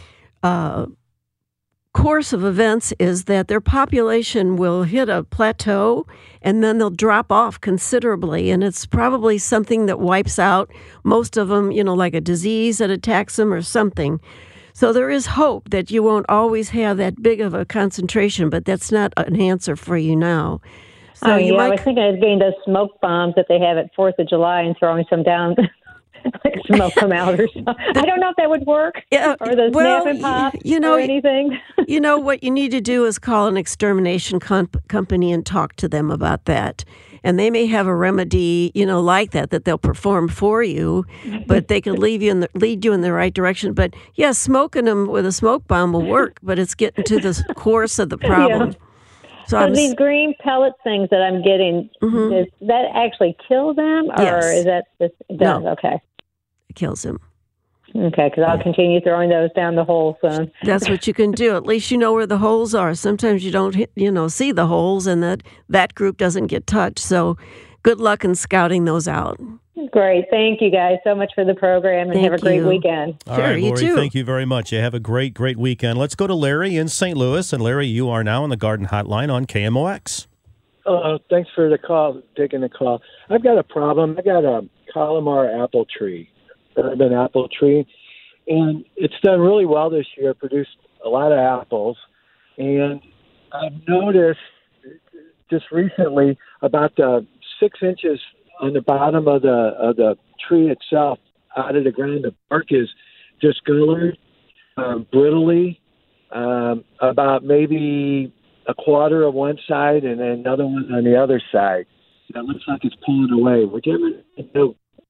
uh, course of events is that their population will hit a plateau and then they'll drop off considerably. And it's probably something that wipes out most of them, you know, like a disease that attacks them or something. So there is hope that you won't always have that big of a concentration, but that's not an answer for you now. So oh, you yeah, might... I was thinking of getting those smoke bombs that they have at fourth of July and throwing some down. Like smoke them out or something. I don't know if that would work. Yeah, or the well, snap and pop you know, or anything. You know, what you need to do is call an extermination comp- company and talk to them about that. And they may have a remedy, you know, like that, that they'll perform for you, but they can leave you in the, lead you in the right direction. But yeah, smoking them with a smoke bomb will work, but it's getting to the course of the problem. Yeah. So, So I'm, these green pellet things that I'm getting, Mhm. does that actually kill them, or Yes. is that just it does? No. Okay, it kills them. okay, because I'll continue throwing those down the hole. So That's what you can do. At least you know where the holes are. Sometimes you don't, hit, you know, see the holes, and that that group doesn't get touched. So, good luck in scouting those out. great, thank you guys so much for the program, and Thank have a great you. weekend. All right, Lori, thank you very much. You have a great, great weekend. Let's go to Larry in Saint Louis. And Larry, you are now on the Garden Hotline on K M O X. Uh, thanks for the call, taking the call. I've got a problem. I got a Colomar apple tree, urban apple tree, and it's done really well this year, produced a lot of apples. And I've noticed just recently about the six inches on the bottom of the of the tree itself out of the ground, the bark is discolored, um, brittly, um, about maybe a quarter of one side and then another one on the other side. It looks like it's pulling away. Would you ever do?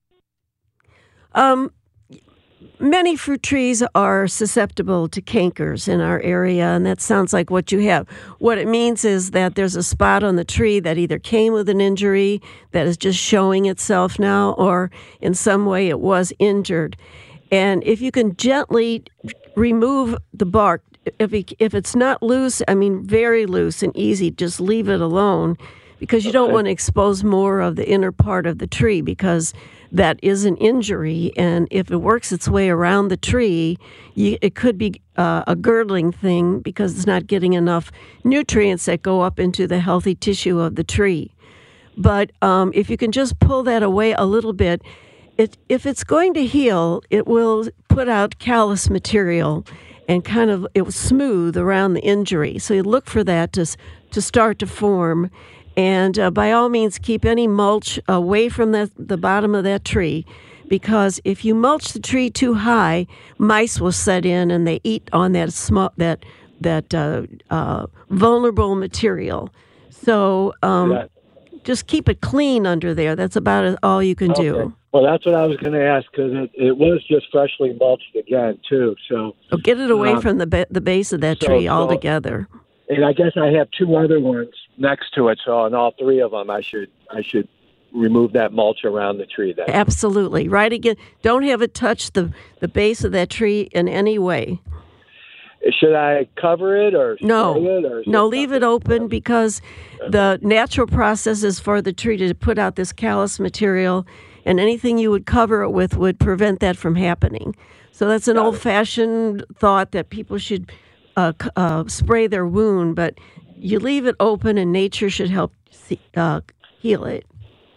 Um, many fruit trees are susceptible to cankers in our area, and that sounds like what you have. What it means is that there's a spot on the tree that either came with an injury that is just showing itself now, or in some way it was injured. And if you can gently remove the bark, if it, if it's not loose, I mean very loose and easy, just leave it alone, because you don't Okay. want to expose more of the inner part of the tree, because that is an injury. And if it works its way around the tree, you, it could be uh, a girdling thing because it's not getting enough nutrients that go up into the healthy tissue of the tree. But um, if you can just pull that away a little bit, it, if it's going to heal, it will put out callus material and kind of it will smooth around the injury. So you look for that to to start to form. And uh, by all means, keep any mulch away from the, the bottom of that tree, because if you mulch the tree too high, mice will set in and they eat on that small, that that uh, uh, vulnerable material. So um, Yeah. just keep it clean under there. That's about all you can Okay. do. Well, that's what I was going to ask, because it, it was just freshly mulched again, too. So, Oh, get it away um, from the ba- the base of that so- tree so- altogether. and I guess I have two other ones next to it. So, on all three of them, I should I should remove that mulch around the tree. Then, Absolutely. Right again. Don't have it touch the, the base of that tree in any way. should I cover it or No, spray it or is no, it leave it open, because the natural process is for the tree to put out this callus material, and anything you would cover it with would prevent that from happening. So that's an old-fashioned thought that people should uh, c- uh, spray their wound, but you leave it open, and nature should help see, uh, heal it.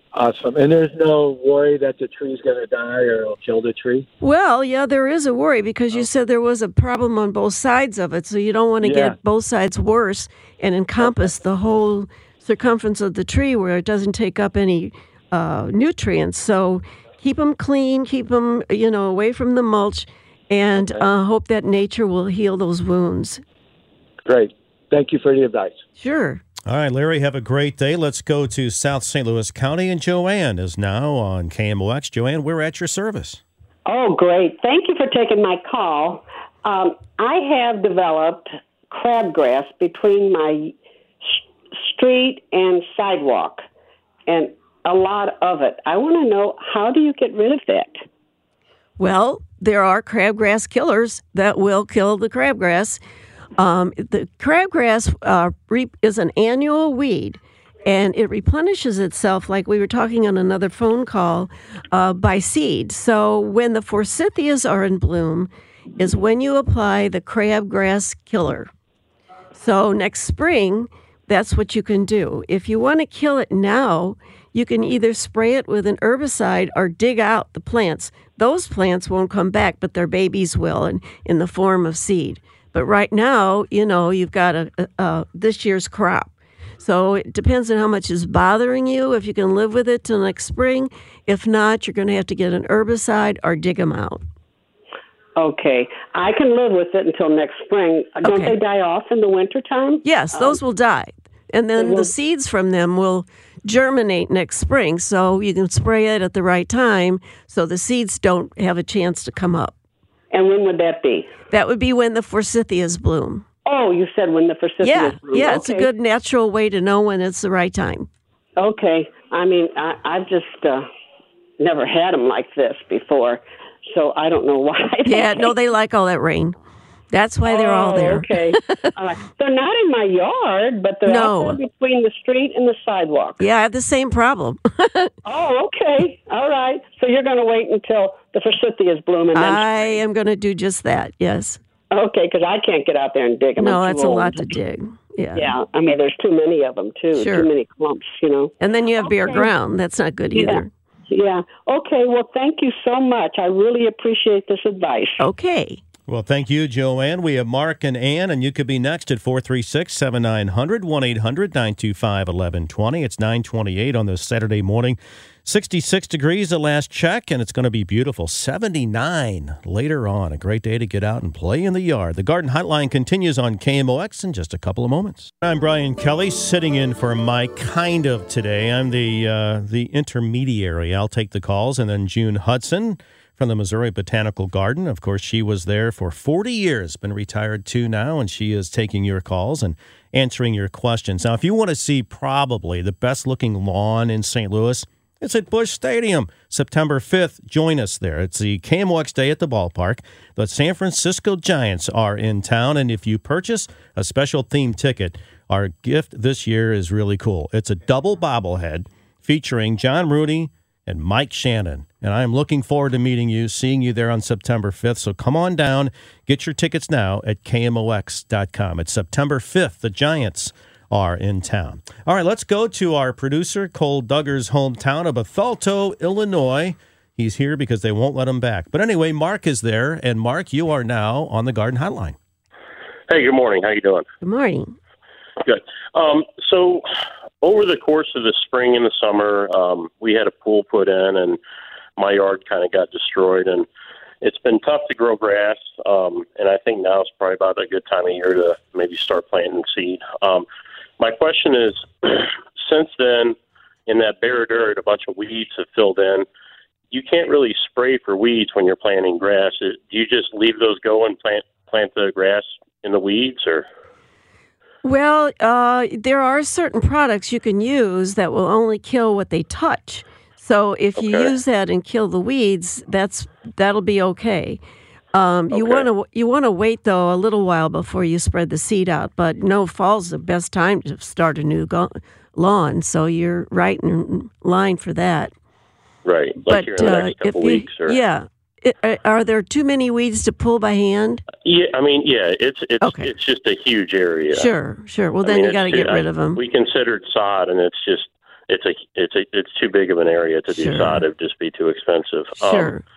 Awesome. And there's no worry that the tree's going to die or it'll kill the tree? Well, yeah, there is a worry because you said there was a problem on both sides of it, so you don't want to Yeah. get both sides worse and encompass the whole circumference of the tree where it doesn't take up any uh, nutrients. So keep them clean, keep them, you know, away from the mulch, and uh, hope that nature will heal those wounds. Great. Thank you for the advice. Sure. All right, Larry, have a great day. Let's go to South Saint Louis County, and Joanne is now on K M O X. Joanne, we're at your service. Oh, great. Thank you for taking my call. Um, I have developed crabgrass between my sh- street and sidewalk, and a lot of it. I want to know, how do you get rid of that? Well, there are crabgrass killers that will kill the crabgrass. Um, the crabgrass uh, re- is an annual weed, and it replenishes itself, like we were talking on another phone call, uh, by seed. So when the forsythias are in bloom is when you apply the crabgrass killer. So next spring, that's what you can do. If you want to kill it now, you can either spray it with an herbicide or dig out the plants. Those plants won't come back, but their babies will in, in the form of seed. But right now, you know, you've got a, a, a this year's crop. So it depends on how much is bothering you, if you can live with it till next spring. If not, you're going to have to get an herbicide or dig them out. Okay. I can live with it until next spring. Don't Okay. they die off in the wintertime? Yes, those will die. And then the seeds from them will germinate next spring, so you can spray it at the right time so the seeds don't have a chance to come up. And when would that be? That would be when the forsythias bloom. Oh, you said when the forsythias Yeah, bloom. yeah, it's a Okay. good natural way to know when it's the right time. Okay. I mean, I, I've just uh, never had them like this before, so I don't know why. Yeah, no, they like all that rain. That's why they're all Oh, there. Okay. All right. They're not in my yard, but they're No. out there between the street and the sidewalk. Yeah, I have the same problem. Oh, okay. All right. So you're going to wait until the forsythias bloom and then... I am going to do just that, yes. Okay, because I can't get out there and dig them. No, I'm too that's a old. lot to dig. Yeah. Yeah, I mean, there's too many of them, too. Sure. Too many clumps, you know. And then you have bare Okay. ground. That's not good either. Yeah. Yeah. Okay, well, thank you so much. I really appreciate this advice. Okay. Well, thank you, Joanne. We have Mark and Ann, and you could be next at four three six, seven nine zero zero, one eight hundred, nine two five, one one two zero. It's nine twenty-eight on this Saturday morning. sixty-six degrees at last check, and it's going to be beautiful. seventy-nine later on. A great day to get out and play in the yard. The Garden Hotline continues on K M O X in just a couple of moments. I'm Brian Kelly, sitting in for Mike kind of today. I'm the uh, the intermediary. I'll take the calls, and then June Hudson from the Missouri Botanical Garden. Of course, she was there for forty years, been retired too now, and she is taking your calls and answering your questions. Now, if you want to see probably the best-looking lawn in Saint Louis, it's at Busch Stadium, September fifth. Join us there. It's the K M O X Day at the ballpark. The San Francisco Giants are in town, and if you purchase a special theme ticket, our gift this year is really cool. It's a double bobblehead featuring John Rooney and Mike Shannon. And I am looking forward to meeting you, seeing you there on September fifth. So come on down. Get your tickets now at K M O X dot com. It's September fifth. The Giants are in town. All right, let's go to our producer, Cole Duggar's hometown of Bethalto, Illinois. He's here because they won't let him back. But anyway, Mark is there. And Mark, you are now on the Garden Hotline. Hey, good morning. How you doing? Good morning. Good. Um, so over the course of the spring and the summer, um, we had a pool put in, and my yard kind of got destroyed. And it's been tough to grow grass, um, and I think now is probably about a good time of year to maybe start planting seed. Um, my question is, since then, in that bare dirt, a bunch of weeds have filled in. You can't really spray for weeds when you're planting grass. Do you just leave those go and plant plant the grass in the weeds, or? Well, uh, there are certain products you can use that will only kill what they touch. So if you Okay. use that and kill the weeds, that's that'll be okay. Um, you Okay. want to you want to wait though a little while before you spread the seed out. But no, fall's the best time to start a new go- lawn. So you're right in line for that. Right, like But here in the uh, next if couple you, weeks, or yeah, I- I- are there too many weeds to pull by hand? yeah, I mean, yeah, it's it's it's just a huge area. Sure, sure. Well, I then mean, you got to it's- get rid I- of them. We considered sod, and it's just it's a it's a it's too big of an area to do Sure. sod. It would just be too expensive. Sure. Um,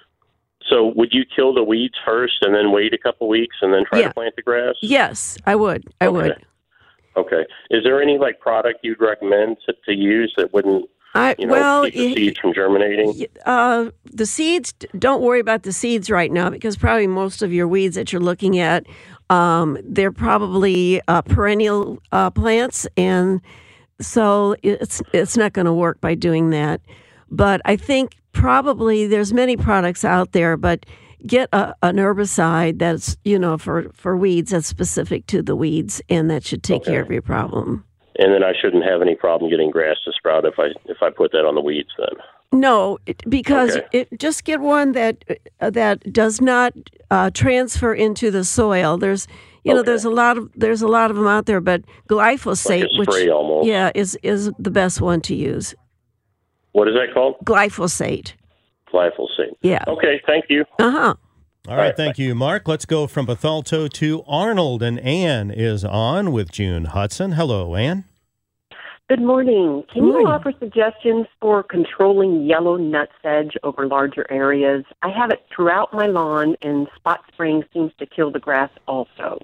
so would you kill the weeds first and then wait a couple weeks and then try Yeah. to plant the grass? Yes, I would. I Okay. would. Okay. Is there any like product you'd recommend to, to use that wouldn't I you know well, keep the y- seeds from germinating? Uh, the seeds, don't worry about the seeds right now because probably most of your weeds that you're looking at, um, they're probably uh, perennial uh, plants, and so it's it's not going to work by doing that. But I think probably there's many products out there, but get a, an herbicide that's, you know, for, for weeds that's specific to the weeds, and that should take care of your problem. And then I shouldn't have any problem getting grass to sprout if I if I put that on the weeds then. No, it- because Okay. it just get one that uh, that does not uh, transfer into the soil. There's, you know, there's a lot of there's a lot of them out there, but glyphosate, Like a spray which almost. yeah, is is the best one to use. What is that called? Glyphosate. Glyphosate. Yeah. Okay, thank you. Uh huh. All right, thank you, Mark. Let's go from Bethalto to Arnold, and Ann is on with June Hudson. Hello, Ann. Good morning. Can Good you morning. offer suggestions for controlling yellow nut sedge over larger areas? I have it throughout my lawn, and spot spraying seems to kill the grass also.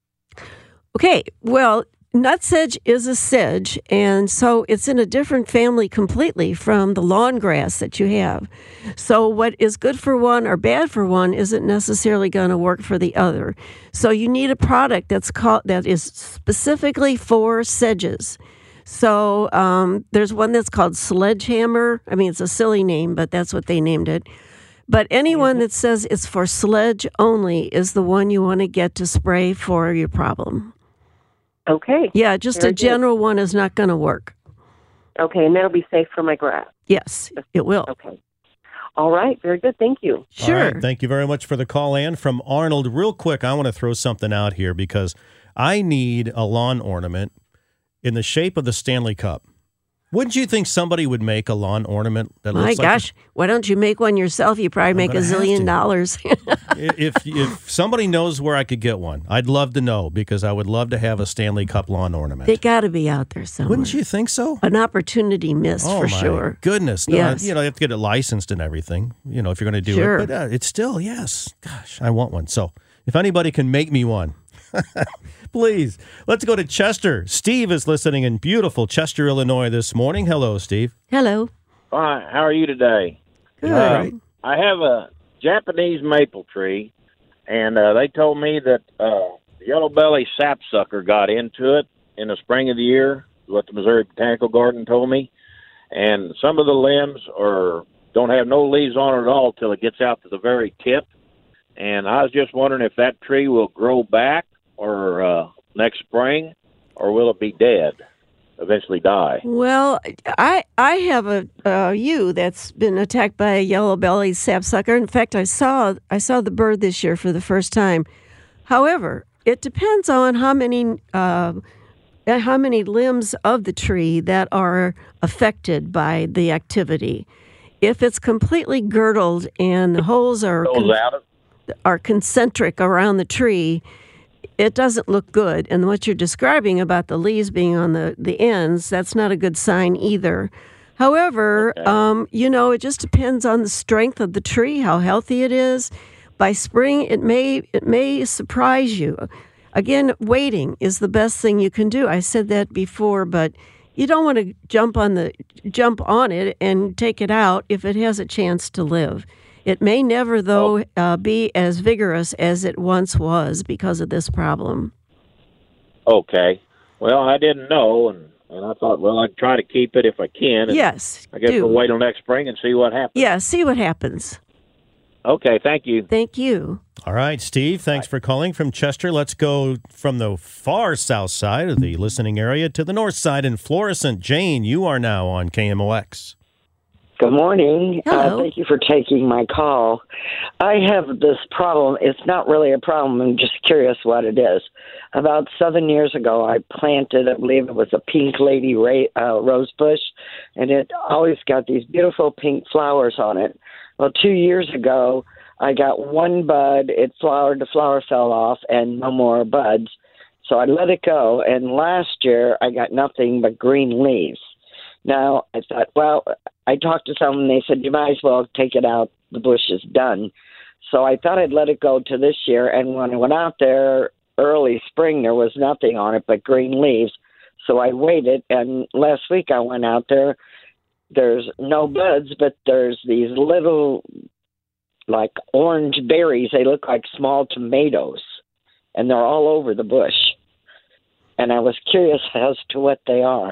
Okay, well, nut sedge is a sedge, and so it's in a different family completely from the lawn grass that you have. So what is good for one or bad for one isn't necessarily going to work for the other. So you need a product that's called that is specifically for sedges. So um, there's one that's called Sledgehammer. I mean, it's a silly name, but that's what they named it. But anyone that says it's for sledge only is the one you want to get to spray for your problem. Okay. Yeah, just Very a good. general one is not going to work. Okay, and that'll be safe for my grass. Yes, it will. Okay. All right. Very good. Thank you. All right, thank you very much for the call, Ann. From Arnold, real quick, I want to throw something out here because I need a lawn ornament in the shape of the Stanley Cup. Wouldn't you think somebody would make a lawn ornament that My looks like gosh, why don't you make one yourself? You probably make a gonna have zillion to. dollars. if if somebody knows where I could get one, I'd love to know because I would love to have a Stanley Cup lawn ornament. They got to be out there somewhere. Wouldn't you think so? An opportunity missed Oh for my sure. goodness! No, Yes. you know you have to get it licensed and everything. You know if you're going to do Sure. it, but uh, it's still yes. Gosh, I want one. So if anybody can make me one, please. Let's go to Chester. Steve is listening in beautiful Chester, Illinois this morning. Hello, Steve. Hello. Fine. How are you today? Good. Uh, I have a Japanese maple tree, and uh, they told me that uh, the yellow belly sapsucker got into it in the spring of the year. What the Missouri Botanical Garden told me, and some of the limbs are don't have no leaves on it at all till it gets out to the very tip. And I was just wondering if that tree will grow back or uh, next spring, or will it be dead, eventually die? Well, I I have a, a ewe that's been attacked by a yellow-bellied sapsucker. In fact, I saw I saw the bird this year for the first time. However, it depends on how many uh, how many limbs of the tree that are affected by the activity. If it's completely girdled and the holes are Goes out of are concentric around the tree, it doesn't look good. And what you're describing about the leaves being on the, the ends, that's not a good sign either. However, um, you know, it just depends on the strength of the tree, how healthy it is. By spring, it may it may surprise you. Again, waiting is the best thing you can do. I said that before, but you don't want to jump on the jump on it and take it out if it has a chance to live. It may never, though, uh, be as vigorous as it once was because of this problem. Okay. Well, I didn't know, and, and I thought, well, I'd try to keep it if I can. And Yes, I guess do. we'll wait till next spring and see what happens. Yeah, see what happens. Okay, thank you. Thank you. All right, Steve, thanks for calling from Chester. Let's go from the far south side of the listening area to the north side in Florissant. Jane, you are now on K M O X. Good morning. Hello. Uh, thank you for taking my call. I have this problem. It's not really a problem. I'm just curious what it is. About seven years ago, I planted, I believe it was a pink lady ra- uh, rose bush, and it always got these beautiful pink flowers on it. Well, two years ago, I got one bud. It flowered, the flower fell off, and no more buds. So I let it go, and last year, I got nothing but green leaves. Now, I thought, well, I talked to someone, and they said, you might as well take it out. The bush is done. So I thought I'd let it go to this year, and when I went out there early spring, there was nothing on it but green leaves. So I waited, and last week I went out there. There's no buds, but there's these little, like, orange berries. They look like small tomatoes, and they're all over the bush. And I was curious as to what they are.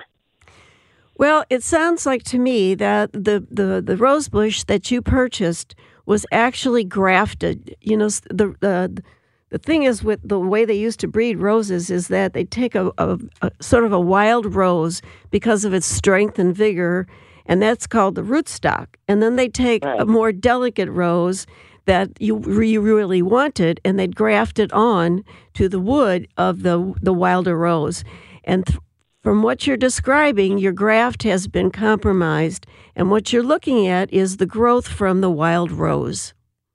Well, it sounds like to me that the, the, the rose bush that you purchased was actually grafted. You know, the the the thing is with the way they used to breed roses is that they take a, a, a sort of a wild rose because of its strength and vigor, and that's called the rootstock. And then they take right. a more delicate rose that you you really wanted, and they'd graft it on to the wood of the the wilder rose. And th- from what you're describing, your graft has been compromised, and what you're looking at is the growth from the wild rose.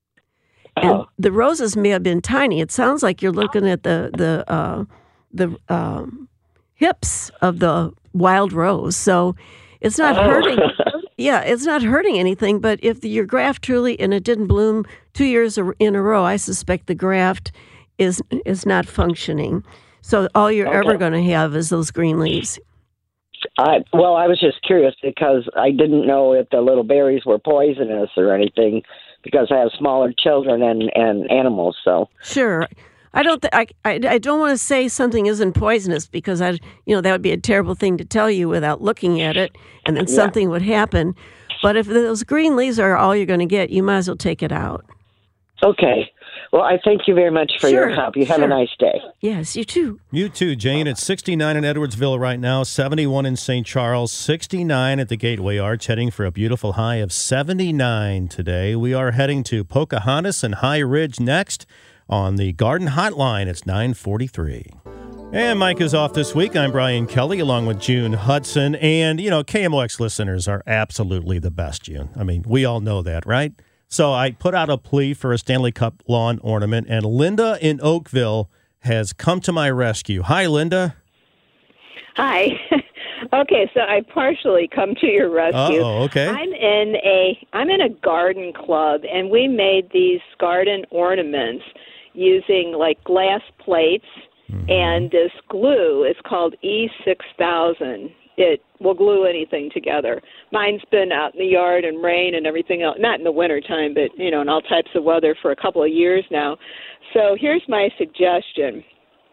And oh. the roses may have been tiny. It sounds like you're looking at the the uh, the um, hips of the wild rose. So it's not oh. hurting. Yeah, it's not hurting anything. But if the, your graft truly and it didn't bloom two years in a row, I suspect the graft is is not functioning. So all you're okay. ever going to have is those green leaves. I, well, I was just curious because I didn't know if the little berries were poisonous or anything because I have smaller children and, and animals. So sure, I don't. Th- I, I I don't want to say something isn't poisonous because I you know that would be a terrible thing to tell you without looking at it, and then something yeah. would happen. But if those green leaves are all you're going to get, you might as well take it out. Okay. Well, I thank you very much for sure, your help. You have sure. a nice day. Yes, you too. You too, Jane. It's sixty-nine in Edwardsville right now, seventy-one in Saint Charles, sixty-nine at the Gateway Arch, heading for a beautiful high of seventy-nine today. We are heading to Pocahontas and High Ridge next on the Garden Hotline. It's nine forty-three. And Mike is off this week. I'm Brian Kelly along with June Hudson. And, you know, K M O X listeners are absolutely the best, June. I mean, we all know that, right? So I put out a plea for a Stanley Cup lawn ornament, and Linda in Oakville has come to my rescue. Hi, Linda. Hi. Okay, so I partially come to your rescue. Oh, okay. I'm in a I'm in a garden club, and we made these garden ornaments using like glass plates mm-hmm. and this glue. It's called E six thousand. It will glue anything together. Mine's been out in the yard and rain and everything else, not in the wintertime, but, you know, in all types of weather for a couple of years now. So here's my suggestion.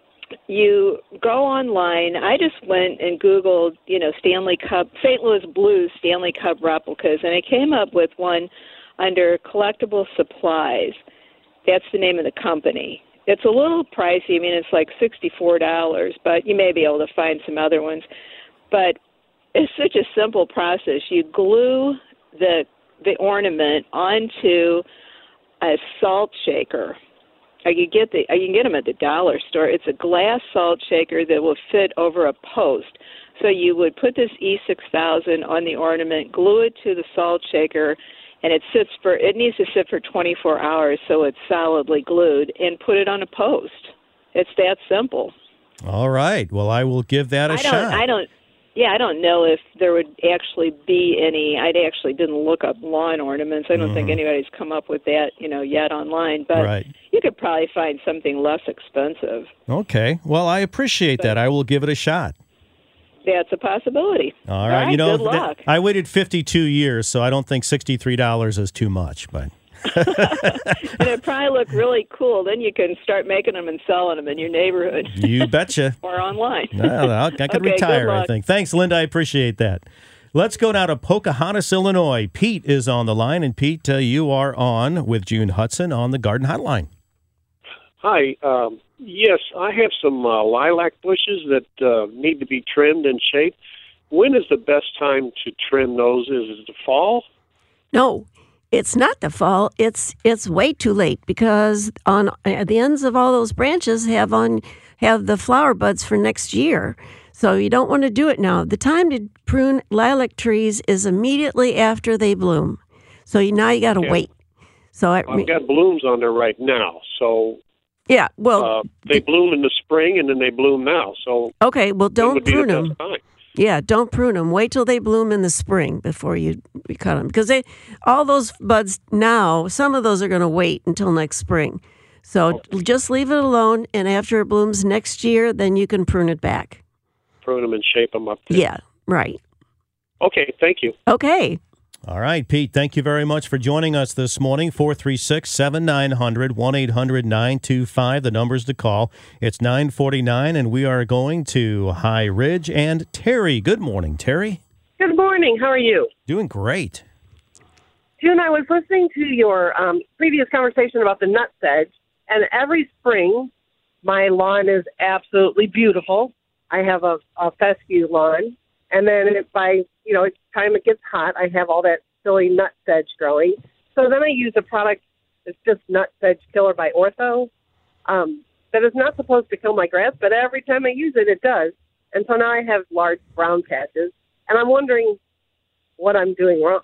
You go online. I just went and Googled, you know, Stanley Cup, Saint Louis Blues Stanley Cup replicas, and I came up with one under Collectible Supplies. That's the name of the company. It's a little pricey. I mean, it's like sixty-four dollars, but you may be able to find some other ones. But it's such a simple process. You glue the the ornament onto a salt shaker. Or you get the you can get them at the dollar store. It's a glass salt shaker that will fit over a post. So you would put this E six thousand on the ornament, glue it to the salt shaker, and it sits for it needs to sit for twenty-four hours so it's solidly glued, and put it on a post. It's that simple. All right. Well, I will give that a I shot. Don't, I don't. Yeah, I don't know if there would actually be any. I actually didn't look up lawn ornaments. I don't mm-hmm. think anybody's come up with that, you know, yet online. But right. you could probably find something less expensive. Okay. Well, I appreciate but that. I will give it a shot. That's a possibility. All right. All right, you know, good luck. Th- I waited fifty-two years, so I don't think sixty-three dollars is too much, but. And it'd probably look really cool. Then you can start making them and selling them in your neighborhood. You betcha. Or online. No, I could okay, retire, I think. Thanks, Linda. I appreciate that. Let's go now to Pocahontas, Illinois. Pete is on the line. And, Pete, uh, you are on with June Hudson on the Garden Hotline. Hi. Um, yes, I have some uh, lilac bushes that uh, need to be trimmed and shaped. When is the best time to trim those? Is it the fall? No. It's not the fall. It's it's way too late because on at the ends of all those branches have on have the flower buds for next year. So you don't want to do it now. The time to prune lilac trees is immediately after they bloom. So you, now you got to yeah. wait. So I, I've got blooms on there right now. So yeah, well, uh, they bloom in the spring and then they bloom now. So okay, well don't prune them. Yeah, don't prune them. Wait till they bloom in the spring before you cut them. Because they, all those buds now, some of those are going to wait until next spring. So oh. just leave it alone, and after it blooms next year, then you can prune it back. Prune them and shape them up. Too. Yeah, right. Okay, thank you. Okay. All right, Pete, thank you very much for joining us this morning. four three six, seven nine zero zero, one eight hundred nine two five, the numbers to call. It's nine forty-nine, and we are going to High Ridge. And Terry, good morning, Terry. Good morning. How are you? Doing great. June, I was listening to your um, previous conversation about the nutsedge, and every spring, my lawn is absolutely beautiful. I have a, a fescue lawn, and then if by you know, it's time it gets hot, I have all that silly nutsedge growing. So then I use a product that's just nutsedge killer by Ortho. Um, that is not supposed to kill my grass, but every time I use it, it does. And so now I have large brown patches, and I'm wondering what I'm doing wrong.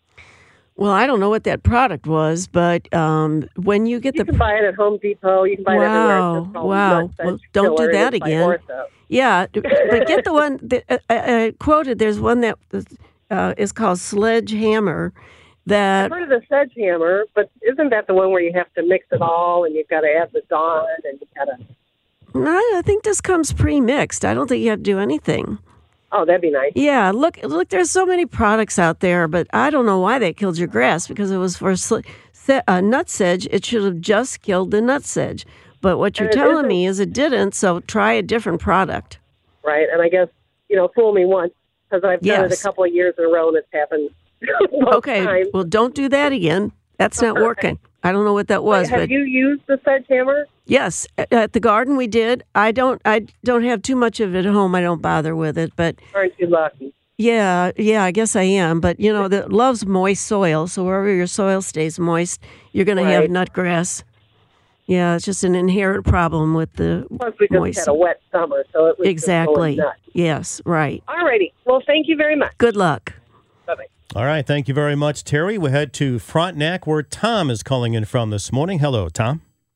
Well, I don't know what that product was, but um, when you get you the... You can buy it at Home Depot. You can buy wow, it everywhere. It's wow. Well, don't do that again. Yeah, but get the one that uh, I quoted. There's one that uh, is called Sledgehammer. That I've heard of the Sledgehammer, but isn't that the one where you have to mix it all and you've got to add the Dawn and you've got to... No, I think this comes pre-mixed. I don't think you have to do anything. Oh, that'd be nice. Yeah, look, look. There's so many products out there, but I don't know why they killed your grass because it was for sl- se- uh, nutsedge. It should have just killed the nutsedge. But what you're telling me is it didn't, so try a different product. Right, and I guess, you know, fool me once because I've done yes. it a couple of years in a row and it's happened both Okay, times. Well, don't do that again. That's not working. I don't know what that was. Wait, have but you used the Sledgehammer? Yes, at the garden we did. I don't. I don't have too much of it at home. I don't bother with it. But aren't you lucky? Yeah, yeah. I guess I am. But you know, it loves moist soil. So wherever your soil stays moist, you're going right. to have nutgrass. Yeah, it's just an inherent problem with the Plus, we just moist. had a wet summer, so it was exactly. Just going nuts. Yes, right. All righty. Well, thank you very much. Good luck. Bye-bye. All right, thank you very much, Terry. We head to Frontenac, where Tom is calling in from this morning. Hello, Tom.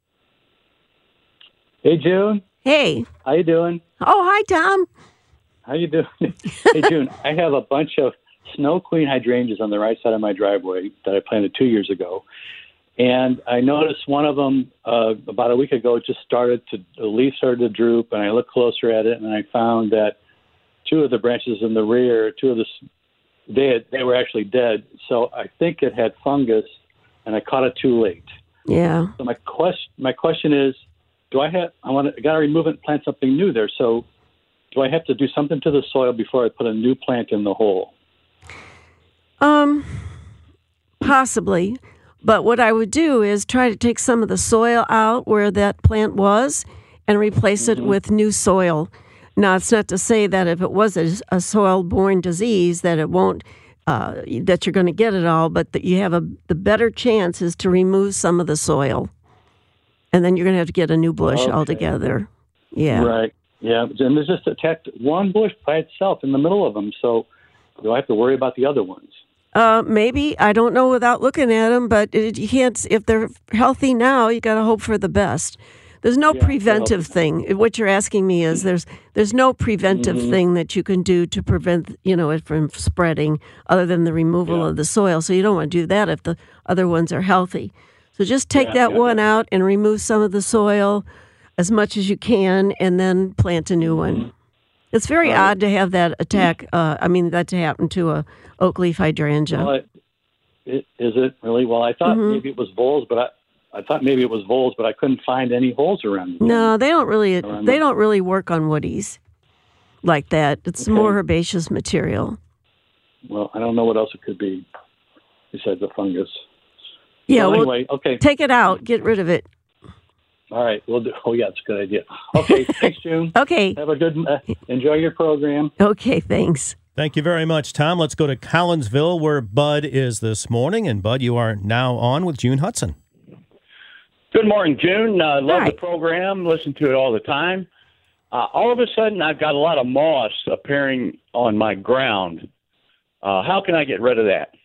Hey, June. Hey. How you doing? Oh, hi, Tom. How you doing? Hey, June, I have a bunch of Snow Queen hydrangeas on the right side of my driveway that I planted two years ago. And I noticed one of them uh, about a week ago just started to, the leaves started to droop, and I looked closer at it, and I found that two of the branches in the rear, two of the, they had, they were actually dead. So I think it had fungus, and I caught it too late. Yeah. So my question, my question is, do I have, I want to, I got to remove it and plant something new there. So do I have to do something to the soil before I put a new plant in the hole? Um, possibly. But what I would do is try to take some of the soil out where that plant was and replace mm-hmm. it with new soil. Now, it's not to say that if it was a, a soil-borne disease that it won't, uh, that you're going to get it all, but that you have a the better chance is to remove some of the soil. And then you're going to have to get a new bush okay. altogether. Yeah. Right. Yeah. And there's just attacked one bush by itself in the middle of them. So do I have to worry about the other ones? Uh, maybe. I don't know without looking at them, but it, you can't. If they're healthy now, you got to hope for the best. There's no yeah, preventive well, thing. What you're asking me is there's there's no preventive mm-hmm. thing that you can do to prevent you know it from spreading, other than the removal yeah. of the soil. So you don't want to do that if the other ones are healthy. So just take yeah, that yeah, one yeah. out and remove some of the soil as much as you can, and then plant a new one. It's very right. odd to have that attack. Uh, I mean, that to happen to a oak leaf hydrangea. Well, it, it, is it really? Well, I thought mm-hmm. maybe it was voles, but I, I thought maybe it was voles, but I couldn't find any holes around it. No, they don't really. Around they don't really work on woodies like that. It's okay. more herbaceous material. Well, I don't know what else it could be besides the fungus. Yeah. Well, well, anyway, okay. Take it out. Get rid of it. All right. We'll do. Oh, yeah, it's a good idea. Okay. Thanks, June. Okay. Have a good. Uh, enjoy your program. Okay. Thanks. Thank you very much, Tom. Let's go to Collinsville, where Bud is this morning. And, Bud, you are now on with June Hudson. Good morning, June. Uh, love Hi. the program. Listen to it all the time. Uh, all of a sudden, I've got a lot of moss appearing on my ground. Uh, how can I get rid of that?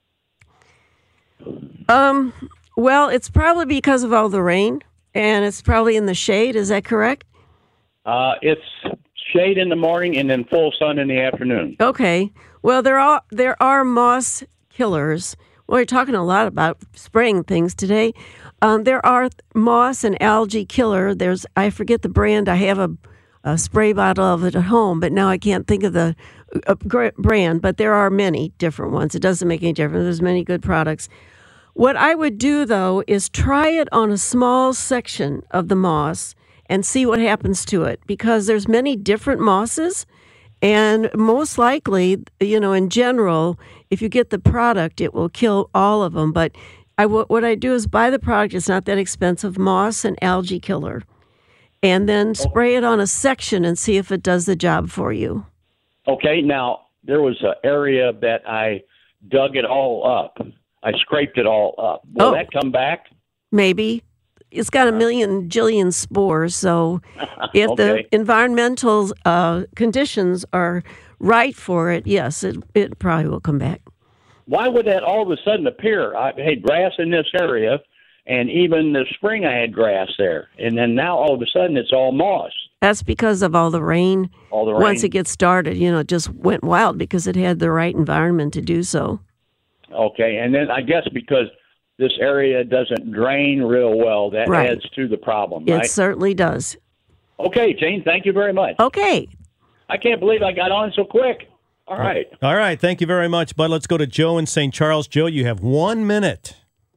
Um. Well, it's probably because of all the rain, and it's probably in the shade. Is that correct? Uh, it's shade in the morning and then full sun in the afternoon. Okay. Well, there are there are moss killers. Well, we're talking a lot about spraying things today. Um, there are moss and algae killer. There's I forget the brand. I have a, a spray bottle of it at home, but now I can't think of the uh, brand. But there are many different ones. It doesn't make any difference. There's many good products. What I would do, though, is try it on a small section of the moss and see what happens to it, because there's many different mosses, and most likely, you know, in general, if you get the product, it will kill all of them. But I, what I do is buy the product. It's not that expensive, moss and algae killer, and then spray it on a section and see if it does the job for you. Okay, now, there was an area that I dug it all up. I scraped it all up. Will oh, that come back? Maybe. It's got a million jillion spores, so if Okay. the environmental uh, conditions are right for it, yes, it it probably will come back. Why would that all of a sudden appear? I had grass in this area, and even this spring I had grass there, and then now all of a sudden it's all moss. That's because of all the rain. All the rain. Once it gets started, you know, it just went wild because it had the right environment to do so. Okay, and then I guess because this area doesn't drain real well, that Right. adds to the problem, It right? certainly does. Okay, Jane, thank you very much. Okay. I can't believe I got on so quick. All right. All right. Thank you very much, Bud. Let's go to Joe in Saint Charles. Joe, you have one minute.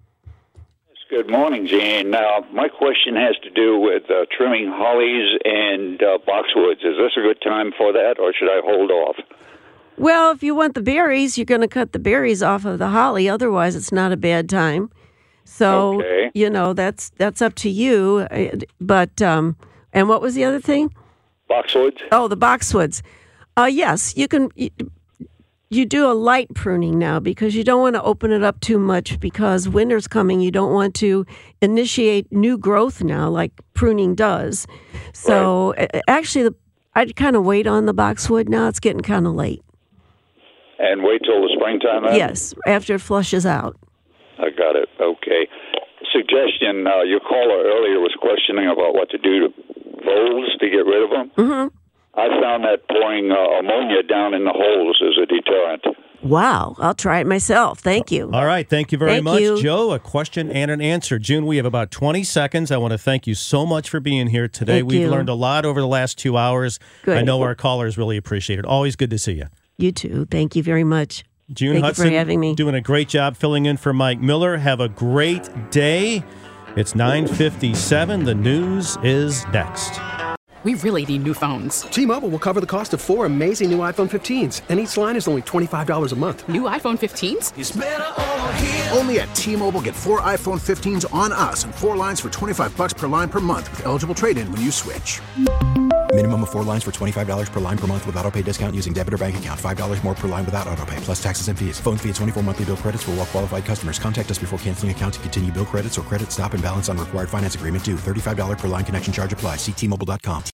Good morning, Gene. Uh, my question has to do with uh, trimming hollies and uh, boxwoods. Is this a good time for that, or should I hold off? Well, if you want the berries, you're going to cut the berries off of the holly. Otherwise, it's not a bad time. So, Okay. you know, that's that's up to you. Uh, But, um, and what was the other thing? Boxwoods? Oh, the boxwoods. Uh, yes, you can. You, you do a light pruning now because you don't want to open it up too much because winter's coming. You don't want to initiate new growth now like pruning does. So, uh, actually, the, I'd kind of wait on the boxwood now. It's getting kind of late. And wait till the springtime then? Yes, after it flushes out. I got it. Okay. Suggestion, uh, your caller earlier was questioning about what to do to voles to get rid of them. Mm-hmm. I found that pouring uh, ammonia down in the holes is a deterrent. Wow, I'll try it myself. Thank you. All right. Thank you very Thank much, you. Joe. A question and an answer. June, we have about twenty seconds. I want to thank you so much for being here today. Thank We've you. learned a lot over the last two hours. Good. I know our callers really appreciate it. Always good to see you. You too. Thank you very much. June Thank Hudson, you for having me. doing a great job filling in for Mike Miller. Have a great day. It's nine fifty-seven. The news is next. We really need new phones. T-Mobile will cover the cost of four amazing new iPhone fifteens, and each line is only twenty-five dollars a month. New iPhone fifteens? It's better over here. Only at T-Mobile, get four iPhone fifteens on us and four lines for twenty-five bucks per line per month with eligible trade-in when you switch. Minimum of four lines for twenty-five dollars per line per month with autopay discount using debit or bank account. five dollars more per line without autopay, plus taxes and fees. Phone fee at twenty-four monthly bill credits for well-qualified customers. Contact us before canceling account to continue bill credits or credit stop and balance on required finance agreement due. thirty-five dollars per line connection charge applies. See T Mobile dot com.